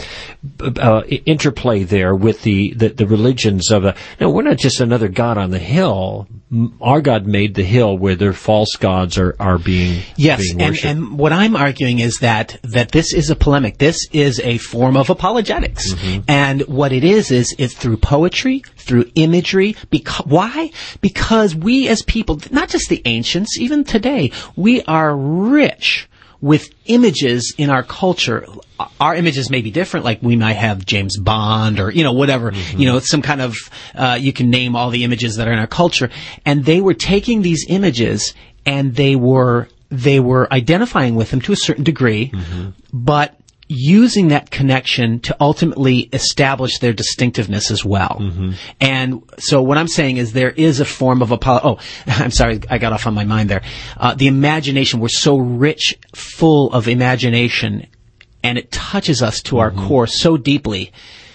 uh, interplay there with the, the, the religions of a. No, we're not just another god on the hill. Our God made the hill where their false gods are, are being yes, being and, worshipped. and what I'm arguing is that that this is a polemic. This is a form of apologetics, mm-hmm. and what it is is it's through poetry, through imagery. Because why? Because we as people, not just the ancients, even today, we are rich with images in our culture. Our images may be different, like we might have James Bond or, you know, whatever, mm-hmm. you know, some kind of, uh, you can name all the images that are in our culture. And they were taking these images and they were, they were identifying with them to a certain degree, mm-hmm. but using that connection to ultimately establish their distinctiveness as well. Mm-hmm. And so what I'm saying is there is a form of apolo- oh, I'm sorry, I got off on my mind there. Uh, the imagination, we're so rich, full of imagination, and it touches us to mm-hmm. our core so deeply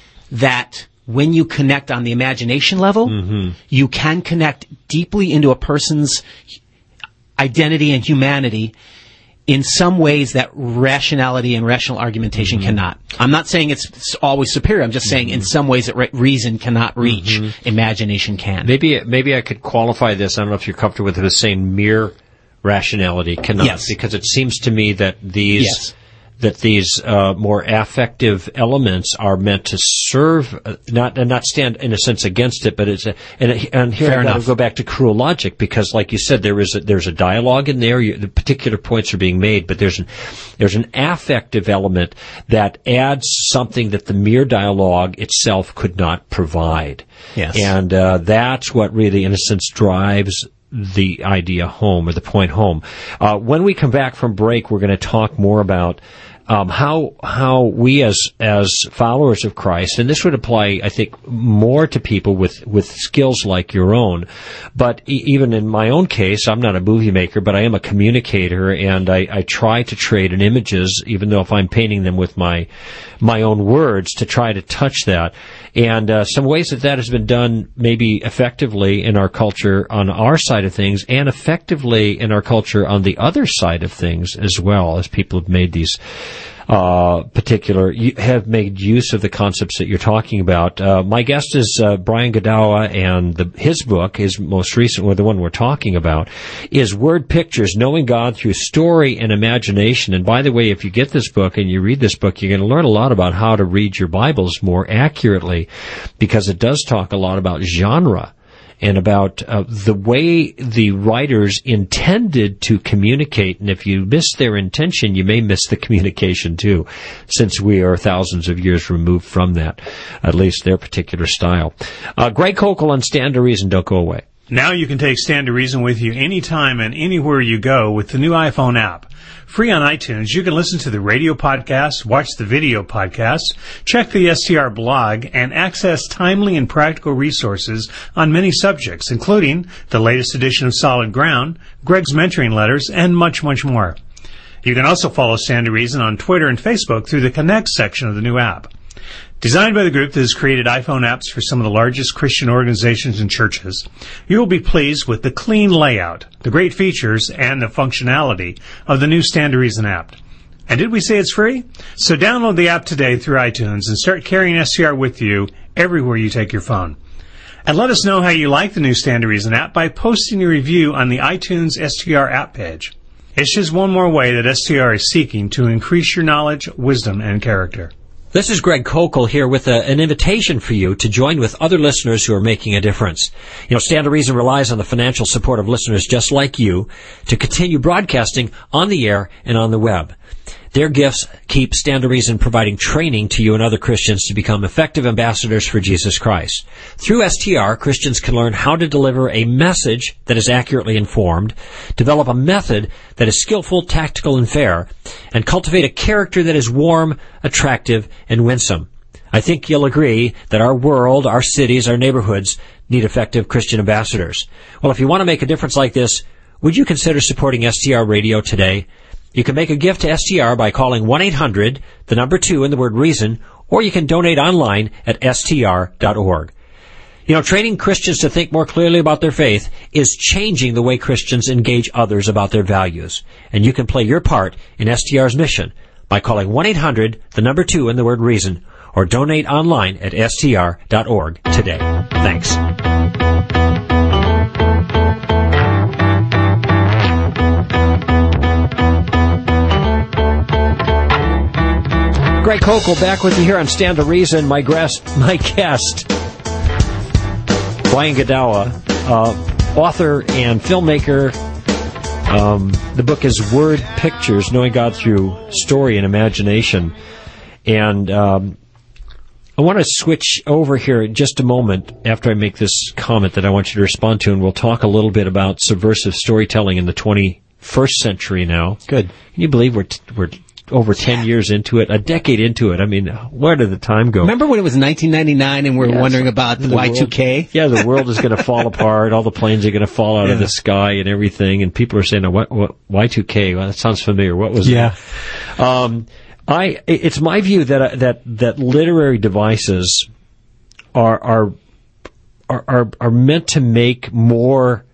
that when you connect on the imagination level, mm-hmm. you can connect deeply into a person's identity and humanity in some ways that rationality and rational argumentation mm-hmm. cannot. I'm not saying it's always superior. I'm just saying mm-hmm. in some ways that re- reason cannot reach, mm-hmm. imagination can. Maybe maybe I could qualify this. I don't know if you're comfortable with it as saying mere rationality cannot, yes. because it seems to me that these yes. that these uh, more affective elements are meant to serve, uh, not and not stand in a sense against it, but it's a, and, and here I go back to cruel logic, because like you said, there is a, there's a dialogue in there. You, the particular points are being made, but there's an there's an affective element that adds something that the mere dialogue itself could not provide. Yes, and uh, that's what really, in a sense, drives the idea home, or the point home. Uh, when we come back from break, we're going to talk more about um, how how we as as followers of Christ, and this would apply, I think, more to people with with skills like your own. But e- even in my own case, I'm not a movie maker, but I am a communicator, and I, I try to trade in images, even though if I'm painting them with my my own words, to try to touch that. And uh, some ways that that has been done maybe effectively in our culture on our side of things, and effectively in our culture on the other side of things as well, as people have made these uh particular, have made use of the concepts that you're talking about. Uh, my guest is uh, Brian Godawa, and the, his book, his most recent, or the one we're talking about, is Word Pictures, Knowing God Through Story and Imagination. And by the way, if you get this book and you read this book, you're going to learn a lot about how to read your Bibles more accurately, because it does talk a lot about genre and about uh, the way the writers intended to communicate. And if you miss their intention, you may miss the communication too, since we are thousands of years removed from that, at least their particular style. Uh, Greg Koukl on Stand to Reason. Don't go away. Now you can take Stand to Reason with you anytime and anywhere you go with the new iPhone app. Free on iTunes, you can listen to the radio podcasts, watch the video podcasts, check the S T R blog, and access timely and practical resources on many subjects, including the latest edition of Solid Ground, Greg's mentoring letters, and much, much more. You can also follow Stand to Reason on Twitter and Facebook through the Connect section of the new app. Designed by the group that has created iPhone apps for some of the largest Christian organizations and churches, you will be pleased with the clean layout, the great features, and the functionality of the new Stand to Reason app. And did we say it's free? So download the app today through iTunes and start carrying S T R with you everywhere you take your phone. And let us know how you like the new Stand to Reason app by posting your review on the iTunes S T R app page. It's just one more way that S T R is seeking to increase your knowledge, wisdom, and character. This is Greg Koukl here with a, an invitation for you to join with other listeners who are making a difference. You know, Stand to Reason relies on the financial support of listeners just like you to continue broadcasting on the air and on the web. Their gifts keep Stand to Reason providing training to you and other Christians to become effective ambassadors for Jesus Christ. Through S T R, Christians can learn how to deliver a message that is accurately informed, develop a method that is skillful, tactical, and fair, and cultivate a character that is warm, attractive, and winsome. I think you'll agree that our world, our cities, our neighborhoods need effective Christian ambassadors. Well, if you want to make a difference like this, would you consider supporting S T R Radio today? You can make a gift to S T R by calling one eight hundred, the number two, and the word reason, or you can donate online at S T R dot org. You know, training Christians to think more clearly about their faith is changing the way Christians engage others about their values. And you can play your part in S T R's mission by calling one eight hundred, the number two, and the word reason, or donate online at S T R dot org today. Thanks. Greg Koukl back with you here on Stand to Reason. My guest, my guest, Brian Godawa, uh, author and filmmaker. Um, the book is Word Pictures, Knowing God Through Story and Imagination. And um, I want to switch over here in just a moment after I make this comment that I want you to respond to, and we'll talk a little bit about subversive storytelling in the twenty-first century now. Good. Can you believe we're, t- we're over ten years into it, a decade into it? I mean, where did the time go? Remember when it was nineteen ninety-nine and we were yes, wondering about the Y two K? World, yeah, the world is going to fall apart. All the planes are going to fall out yeah. of the sky and everything. And people are saying, oh, what, what, Y two K? Well, that sounds familiar. What was yeah. it? Um, I, it's my view that, that, that literary devices are, are, are, are, are meant to make more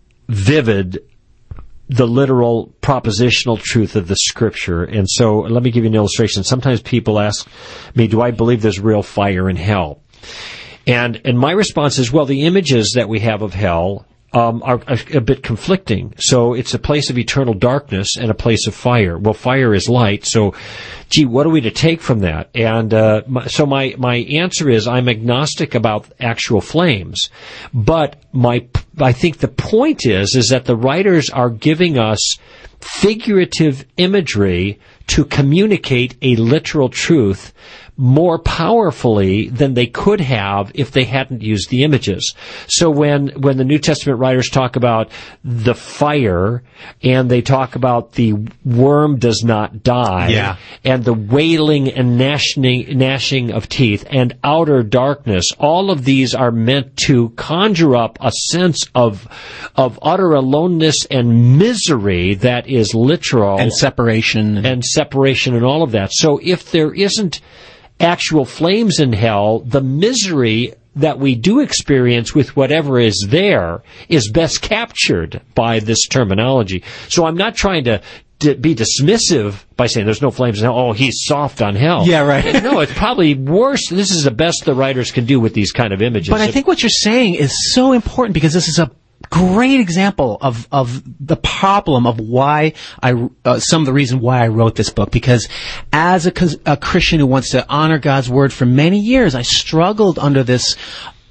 vivid the literal propositional truth of the Scripture. And so let me give you an illustration. Sometimes people ask me, do I believe there's real fire in hell? And and my response is, well, the images that we have of hell um, are a, a bit conflicting. So it's a place of eternal darkness and a place of fire. Well, fire is light, so gee, what are we to take from that? And uh, my, so my, my answer is I'm agnostic about actual flames. But my I think the point is, is that the writers are giving us figurative imagery to communicate a literal truth more powerfully than they could have if they hadn't used the images. So when, when the New Testament writers talk about the fire, and they talk about the worm does not die, yeah. and the wailing and gnashing, gnashing of teeth, and outer darkness, all of these are meant to conjure up a sense of, of utter aloneness and misery that is literal. And separation. And separation and all of that. So if there isn't actual flames in hell, the misery that we do experience with whatever is there is best captured by this terminology. So I'm not trying to d- be dismissive by saying there's no flames in hell. Oh, he's soft on hell. Yeah, right. No, it's probably worse. This is the best the writers can do with these kind of images. But I think what you're saying is so important because this is a great example of of the problem of why I uh, some of the reason why I wrote this book, because as a, a Christian who wants to honor God's word for many years, I struggled under this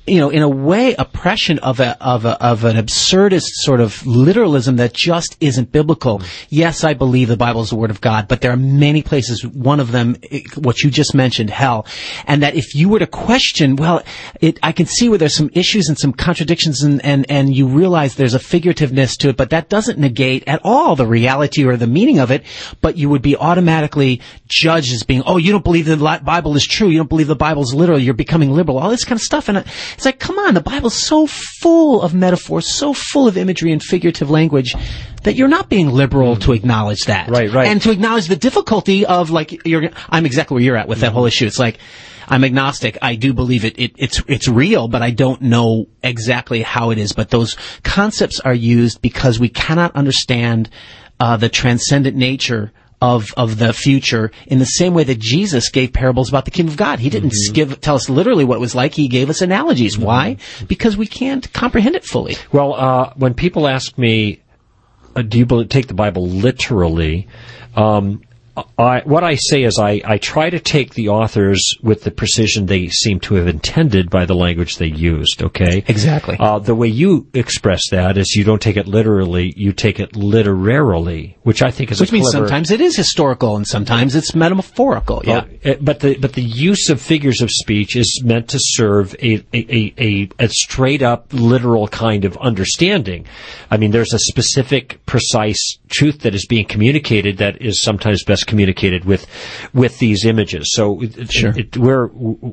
you know, in a way, oppression of a of a of an absurdist sort of literalism that just isn't biblical. Yes, I believe the Bible is the Word of God, but there are many places. One of them, what you just mentioned, hell, and that if you were to question, well, it, I can see where there's some issues and some contradictions, and and and you realize there's a figurativeness to it, but that doesn't negate at all the reality or the meaning of it. But you would be automatically judged as being, oh, you don't believe the Bible is true, you don't believe the Bible is literal, you're becoming liberal, all this kind of stuff, and it, it's like, come on, the Bible's so full of metaphors, so full of imagery and figurative language that you're not being liberal to acknowledge that. Right, right. And to acknowledge the difficulty of, like, you're, I'm exactly where you're at with that whole issue. It's like, I'm agnostic. I do believe it, it, it's, it's real, but I don't know exactly how it is. But those concepts are used because we cannot understand, uh, the transcendent nature of of the future in the same way that Jesus gave parables about the kingdom of God. He didn't mm-hmm. give tell us literally what it was like. He gave us analogies. Mm-hmm. Why? Because we can't comprehend it fully. Well, uh, when people ask me, uh, do you believe, take the Bible literally, um, I, what I say is I, I try to take the authors with the precision they seem to have intended by the language they used, okay? Exactly. Uh, the way you express that is you don't take it literally, you take it literarily, which I think is which a clever... Which means sometimes it is historical and sometimes it's metaphorical, yeah. Uh, but the but the use of figures of speech is meant to serve a, a, a, a straight-up literal kind of understanding. I mean, there's a specific, precise truth that is being communicated that is sometimes best communicated with with these images. So sure. it, it, we're,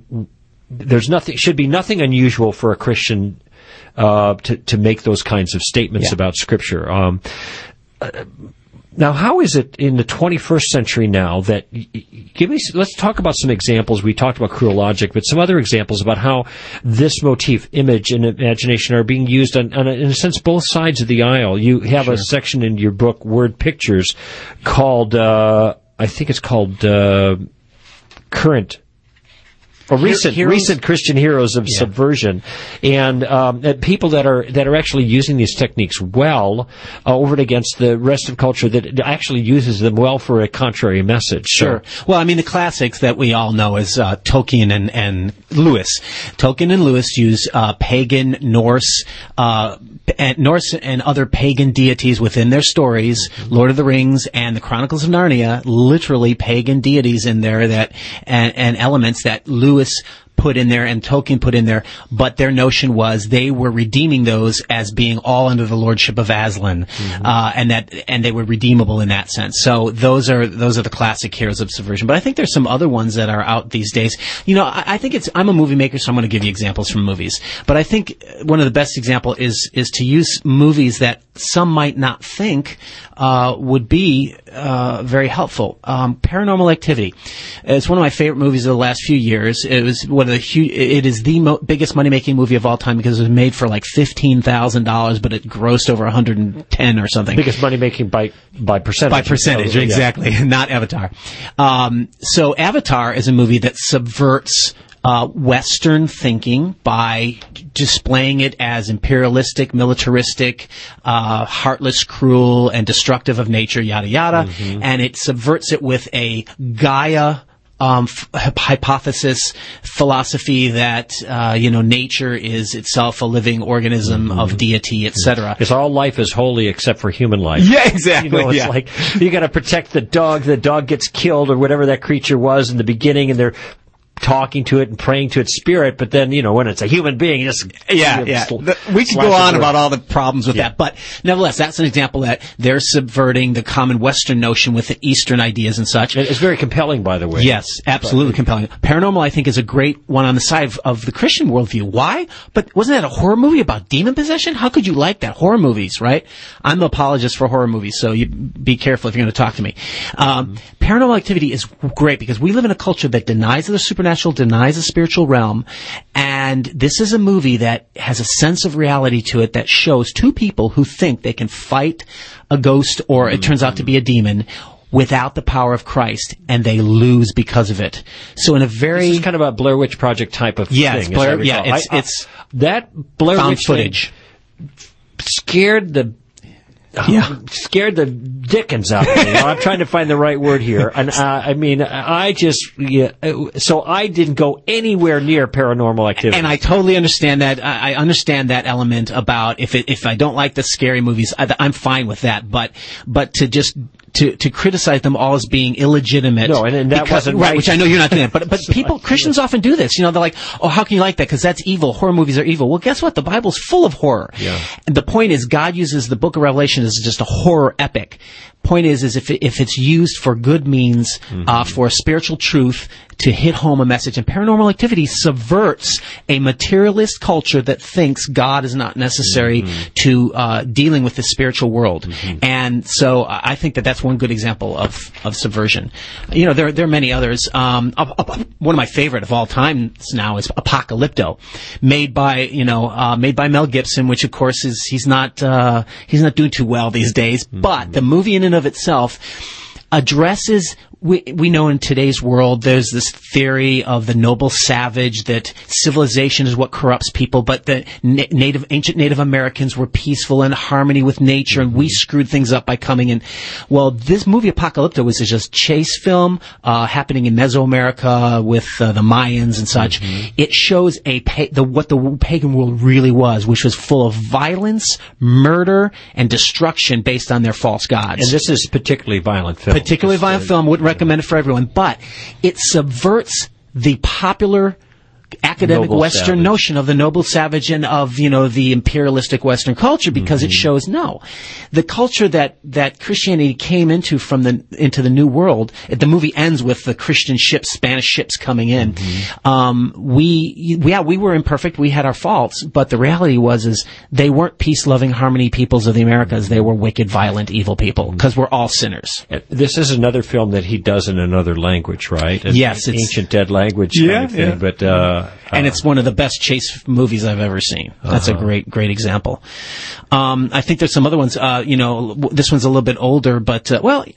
there's nothing should be nothing unusual for a Christian uh, to to make those kinds of statements yeah. about Scripture. Um, uh, now, how is it in the twenty-first century now that give me? Let's talk about some examples. We talked about cruel logic, but some other examples about how this motif, image, and imagination are being used on, on a, in a sense, both sides of the aisle. You have sure. a section in your book, Word Pictures, called uh, I think it's called uh, Current. Or recent, Heroes? recent Christian heroes of yeah. subversion, and um, people that are that are actually using these techniques well uh, over and against the rest of culture that actually uses them well for a contrary message. Sure. So, well, I mean, the classics that we all know is uh, Tolkien and, and Lewis. Tolkien and Lewis use uh, pagan Norse, uh, and Norse and other pagan deities within their stories. Mm-hmm. Lord of the Rings and the Chronicles of Narnia, literally pagan deities in there that and, and elements that Lewis put in there and Tolkien put in there, but their notion was they were redeeming those as being all under the lordship of Aslan, mm-hmm. uh, and that and they were redeemable in that sense. So those are those are the classic heroes of subversion. But I think there's some other ones that are out these days. You know, I, I think it's I'm a movie maker, so I'm going to give you examples from movies. But I think one of the best example is is to use movies that some might not think uh, would be uh, very helpful. Um, Paranormal Activity. It's one of my favorite movies of the last few years. It was one of the huge, it is the mo- biggest money-making movie of all time because it was made for like fifteen thousand dollars, but it grossed over one hundred ten or something. Biggest money-making by by percentage. By percentage, oh, exactly. Yeah. Not Avatar. Um, so Avatar is a movie that subverts Uh, Western thinking by displaying it as imperialistic, militaristic, uh, heartless, cruel, and destructive of nature, yada yada, mm-hmm. and it subverts it with a Gaia um, f- hypothesis, philosophy that uh, you know nature is itself a living organism mm-hmm. of deity, et cetera. It's all life is holy except for human life. Yeah, exactly. You know, it's yeah. like you got to protect the dog. The dog gets killed or whatever that creature was in the beginning, and they're talking to it and praying to its spirit, but then, you know, when it's a human being, you just... Yeah, you know, yeah. sl- the, we could go on about all the problems with yeah. that, but nevertheless, that's an example that they're subverting the common Western notion with the Eastern ideas and such. It's very compelling, by the way. Yes, absolutely compelling. Paranormal, I think, is a great one on the side of, of the Christian worldview. Why? But wasn't that a horror movie about demon possession? How could you like that? Horror movies, right? I'm an apologist for horror movies, so you be careful if you're going to talk to me. Um, Paranormal Activity is great because we live in a culture that denies the supernatural, denies the spiritual realm, and this is a movie that has a sense of reality to it that shows two people who think they can fight a ghost or it turns out to be a demon without the power of Christ, and they lose because of it. So in a very... This is kind of a Blair Witch Project type of yeah, thing. It's Blair, yeah, it's, I, it's... That Blair found Witch footage. scared the... Yeah. scared the dickens out of me. I'm trying to find the right word here. And, uh, I mean, I just, yeah, so I didn't go anywhere near Paranormal Activity. And I totally understand that. I understand that element about if it, if I don't like the scary movies, I, I'm fine with that. But, but to just, to, to criticize them all as being illegitimate. No, and, and that because, wasn't right, right. which I know you're not doing. But, but So people, I- Christians often do this. You know, they're like, oh, how can you like that? Because that's evil. Horror movies are evil. Well, guess what? The Bible's full of horror. Yeah. And the point is, God uses the book of Revelation as just a horror epic. Point is, is if it, if it's used for good means, mm-hmm. uh, for a spiritual truth, to hit home a message. And Paranormal Activity subverts a materialist culture that thinks God is not necessary mm-hmm. to uh, dealing with the spiritual world. Mm-hmm. And so I think that that's one good example of, of subversion. You know, there, there are many others. Um, uh, uh, one of my favorite of all times now is Apocalypto, made by, you know, uh, made by Mel Gibson, which of course is, he's not, uh, he's not doing too well these days. Mm-hmm. But the movie in and of itself addresses, we, we know in today's world there's this theory of the noble savage, that civilization is what corrupts people, but the na- native, ancient Native Americans were peaceful and harmony with nature, and we screwed things up by coming in. Well, this movie Apocalypto was just chase film, uh, happening in Mesoamerica with uh, the Mayans and such. Mm-hmm. It shows a pa- the what the pagan world really was, which was full of violence, murder, and destruction based on their false gods. And this is particularly violent film. Particularly Just, violent uh, film. Wouldn't recommend it for everyone, but it subverts the popular academic Noble Western savage. notion of the noble savage and of, you know, the imperialistic Western culture, because mm-hmm. it shows no. The culture that, that Christianity came into from the, into the New World, the movie ends with the Christian ships, Spanish ships coming in. Mm-hmm. Um, we, yeah, we were imperfect, we had our faults, but the reality was is they weren't peace-loving, harmony peoples of the Americas, they were wicked, violent, evil people, because we're all sinners. This is another film that he does in another language, right? An Yes, it's ancient dead language Yeah, kind of thing, yeah. but, uh, and it's one of the best chase movies I've ever seen. That's Uh-huh. a great, great example. Um, I think there's some other ones. Uh, you know, w- this one's a little bit older, but uh, well,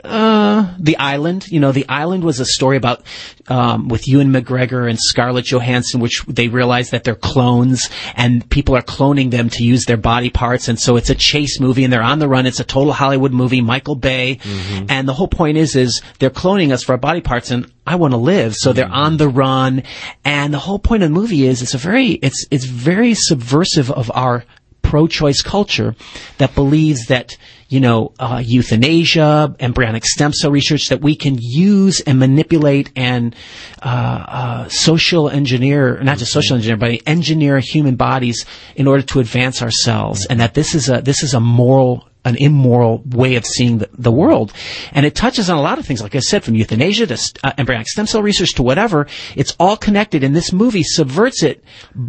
uh, The Island. You know, The Island was a story about um, with Ewan McGregor and Scarlett Johansson, which they realize that they're clones, and people are cloning them to use their body parts, and so it's a chase movie, and they're on the run. It's a total Hollywood movie. Michael Bay, mm-hmm. and the whole point is, is they're cloning us for our body parts, and I want to live, so they're on the run, and the whole point of the movie is it's a very it's it's very subversive of our pro-choice culture that believes that, you know, uh, euthanasia, embryonic stem cell research, that we can use and manipulate and uh, uh, social engineer, not just social engineer, but engineer human bodies in order to advance ourselves, and that this is a this is a moral. an immoral way of seeing the, the world. And it touches on a lot of things, like I said, from euthanasia to uh, embryonic stem cell research to whatever. It's all connected, and this movie subverts it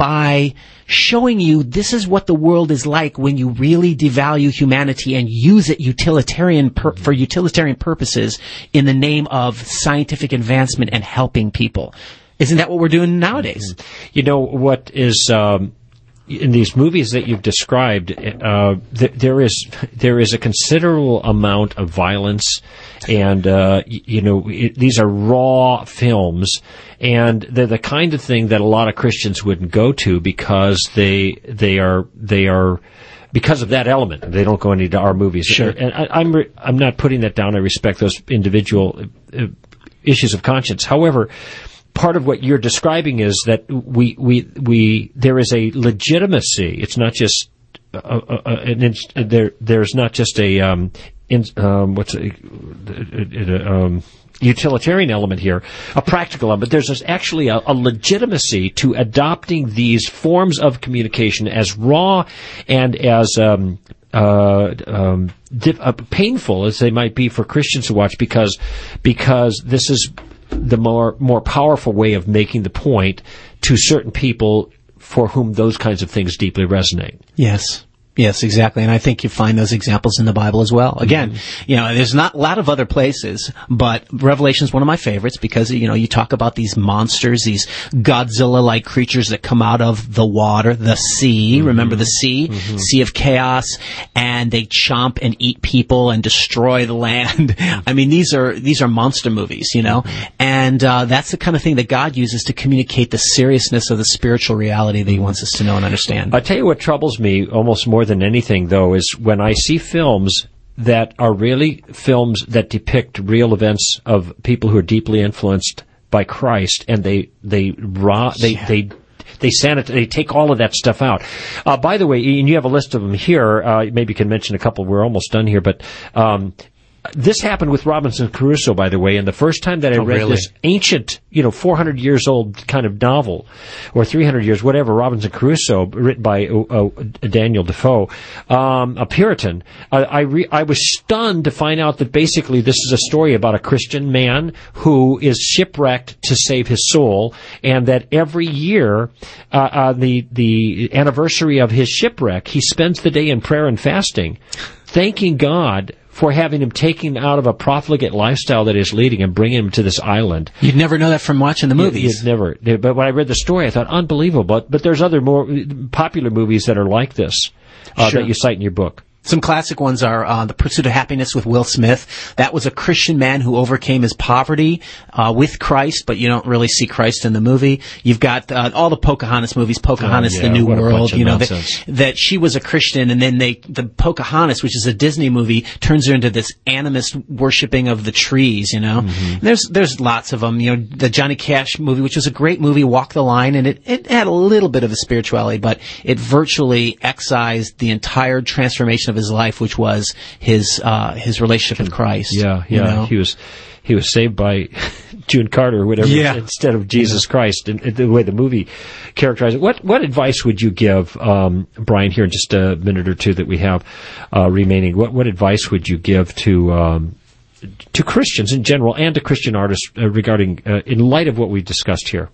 by showing you this is what the world is like when you really devalue humanity and use it utilitarian per- for utilitarian purposes in the name of scientific advancement and helping people. Isn't that what we're doing nowadays? You know, what is... Um in these movies that you've described, uh, th- there is there is a considerable amount of violence, and uh, y- you know it, these are raw films, and they're the kind of thing that a lot of Christians wouldn't go to because they they are they are. Because of that element, they don't go into our movies. Sure. And I, I'm re- I'm not putting that down. I respect those individual uh, issues of conscience. However, part of what you're describing is that we, we, we, there is a legitimacy. It's not just, a, a, a, an, there, there's not just a, um, in, um, what's a, a, um, utilitarian element here, a practical element. There's actually a, a legitimacy to adopting these forms of communication as raw and as, um, uh, um, dip, uh, painful as they might be for Christians to watch, because, because this is, the more more powerful way of making the point to certain people for whom those kinds of things deeply resonate. Yes. Yes, exactly. And I think you find those examples in the Bible as well. Again, mm-hmm. you know, there's not a lot of other places, but Revelation is one of my favorites because, you know, you talk about these monsters, these Godzilla-like creatures that come out of the water, the sea. Mm-hmm. Remember the sea? Mm-hmm. Sea of chaos. And they chomp and eat people and destroy the land. I mean, these are, these are monster movies, you know? Mm-hmm. And, uh, that's the kind of thing that God uses to communicate the seriousness of the spiritual reality that He wants us to know and understand. I tell you what troubles me almost more than anything, though, is when I see films that are really films that depict real events of people who are deeply influenced by Christ, and they they raw they Yeah. they. They sanit- They take all of that stuff out. Uh, by the way, and you have a list of them here. Uh, maybe you can mention a couple. We're almost done here, but um, this happened with Robinson Crusoe, by the way. And the first time that I Oh, read really? this ancient, you know, four hundred years old kind of novel, or three hundred years, whatever, Robinson Crusoe, written by uh, uh, Daniel Defoe, um, a Puritan, uh, I re- I was stunned to find out that basically this is a story about a Christian man who is shipwrecked to save his soul, and that every year, uh, uh, the the anniversary of his shipwreck, he spends the day in prayer and fasting, thanking God for having him taken out of a profligate lifestyle that he's leading and bringing him to this island. You'd never know that from watching the movies. You, you'd never. But when I read the story, I thought, unbelievable. But, but there's other more popular movies that are like this uh, Sure. that you cite in your book. Some classic ones are uh, The Pursuit of Happiness with Will Smith. That was a Christian man who overcame his poverty uh, with Christ, but you don't really see Christ in the movie. You've got uh, all the Pocahontas movies, Pocahontas, Oh, yeah, The New what a World, bunch of you know, that, nonsense. that she was a Christian, and then they the Pocahontas, which is a Disney movie, turns her into this animist worshipping of the trees, you know. Mm-hmm. And there's there's lots of them. You know, the Johnny Cash movie, which was a great movie, Walk the Line, and it, it had a little bit of a spirituality, but it virtually excised the entire transformation of his life, which was his uh, his relationship with Christ. Yeah, you yeah. know? He was he was saved by June Carter or whatever Yeah. instead of Jesus Christ, and the way the movie characterized it. What what advice would you give, um, Brian, here in just a minute or two that we have uh, remaining? What what advice would you give to um, to Christians in general and to Christian artists uh, regarding, uh, in light of what we discussed here?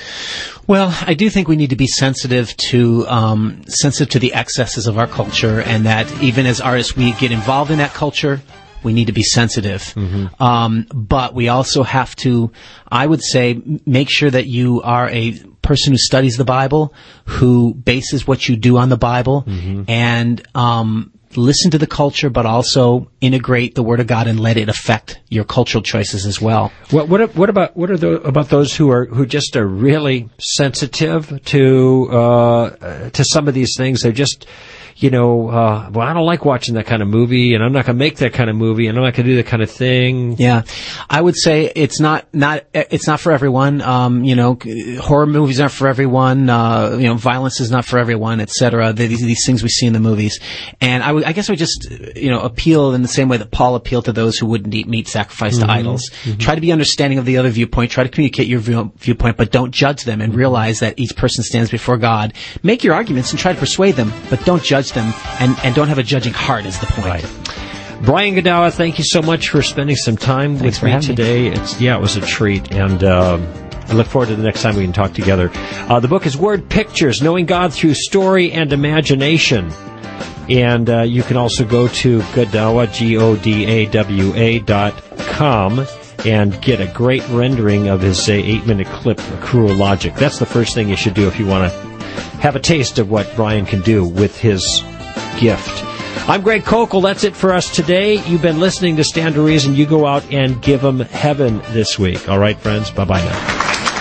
Well, I do think we need to be sensitive to um, sensitive to the excesses of our culture, and that even as artists, we get involved in that culture. We need to be sensitive, Mm-hmm. um, but we also have to, I would say, m- make sure that you are a person who studies the Bible, who bases what you do on the Bible, Mm-hmm. and um, listen to the culture, but also integrate the Word of God and let it affect your cultural choices as well. What what what about what are the, about those who are who just are really sensitive to uh, to some of these things? They're just, you know, uh, well, I don't like watching that kind of movie, and I'm not going to make that kind of movie, and I'm not going to do that kind of thing. Yeah, I would say it's not not it's not for everyone. Um, you know, horror movies aren't for everyone. Uh, you know, violence is not for everyone, et cetera. These, these things we see in the movies, and I, would, I guess I would just you know appeal in the same way that Paul appealed to those who wouldn't eat meat sacrificed to idols. Try to be understanding of the other viewpoint. Try to communicate your view, viewpoint, but don't judge them, and realize that each person stands before God. Make your arguments and try to persuade them, but don't judge them, and, and don't have a judging heart is the point. Right. Brian Godawa, thank you so much for spending some time Thanks with for me having me. today. It's yeah, it was a treat, and um, I look forward to the next time we can talk together. Uh, the book is Word Pictures: Knowing God Through Story and Imagination, and uh, you can also go to Godawa, G O D A W A dot com, and get a great rendering of his say eight-minute clip, Cruel Logic. That's the first thing you should do if you want to have a taste of what Brian can do with his gift. I'm Greg Kokel. That's it for us today. You've been listening to Stand to Reason. You go out and give them heaven this week. All right, friends? Bye-bye now.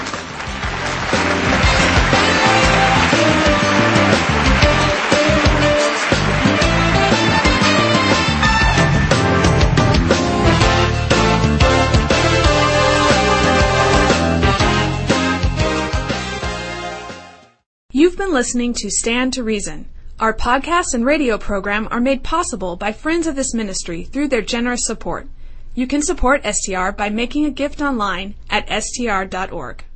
You've been listening to Stand to Reason. Our podcast and radio program are made possible by friends of this ministry through their generous support. You can support S T R by making a gift online at S T R dot org.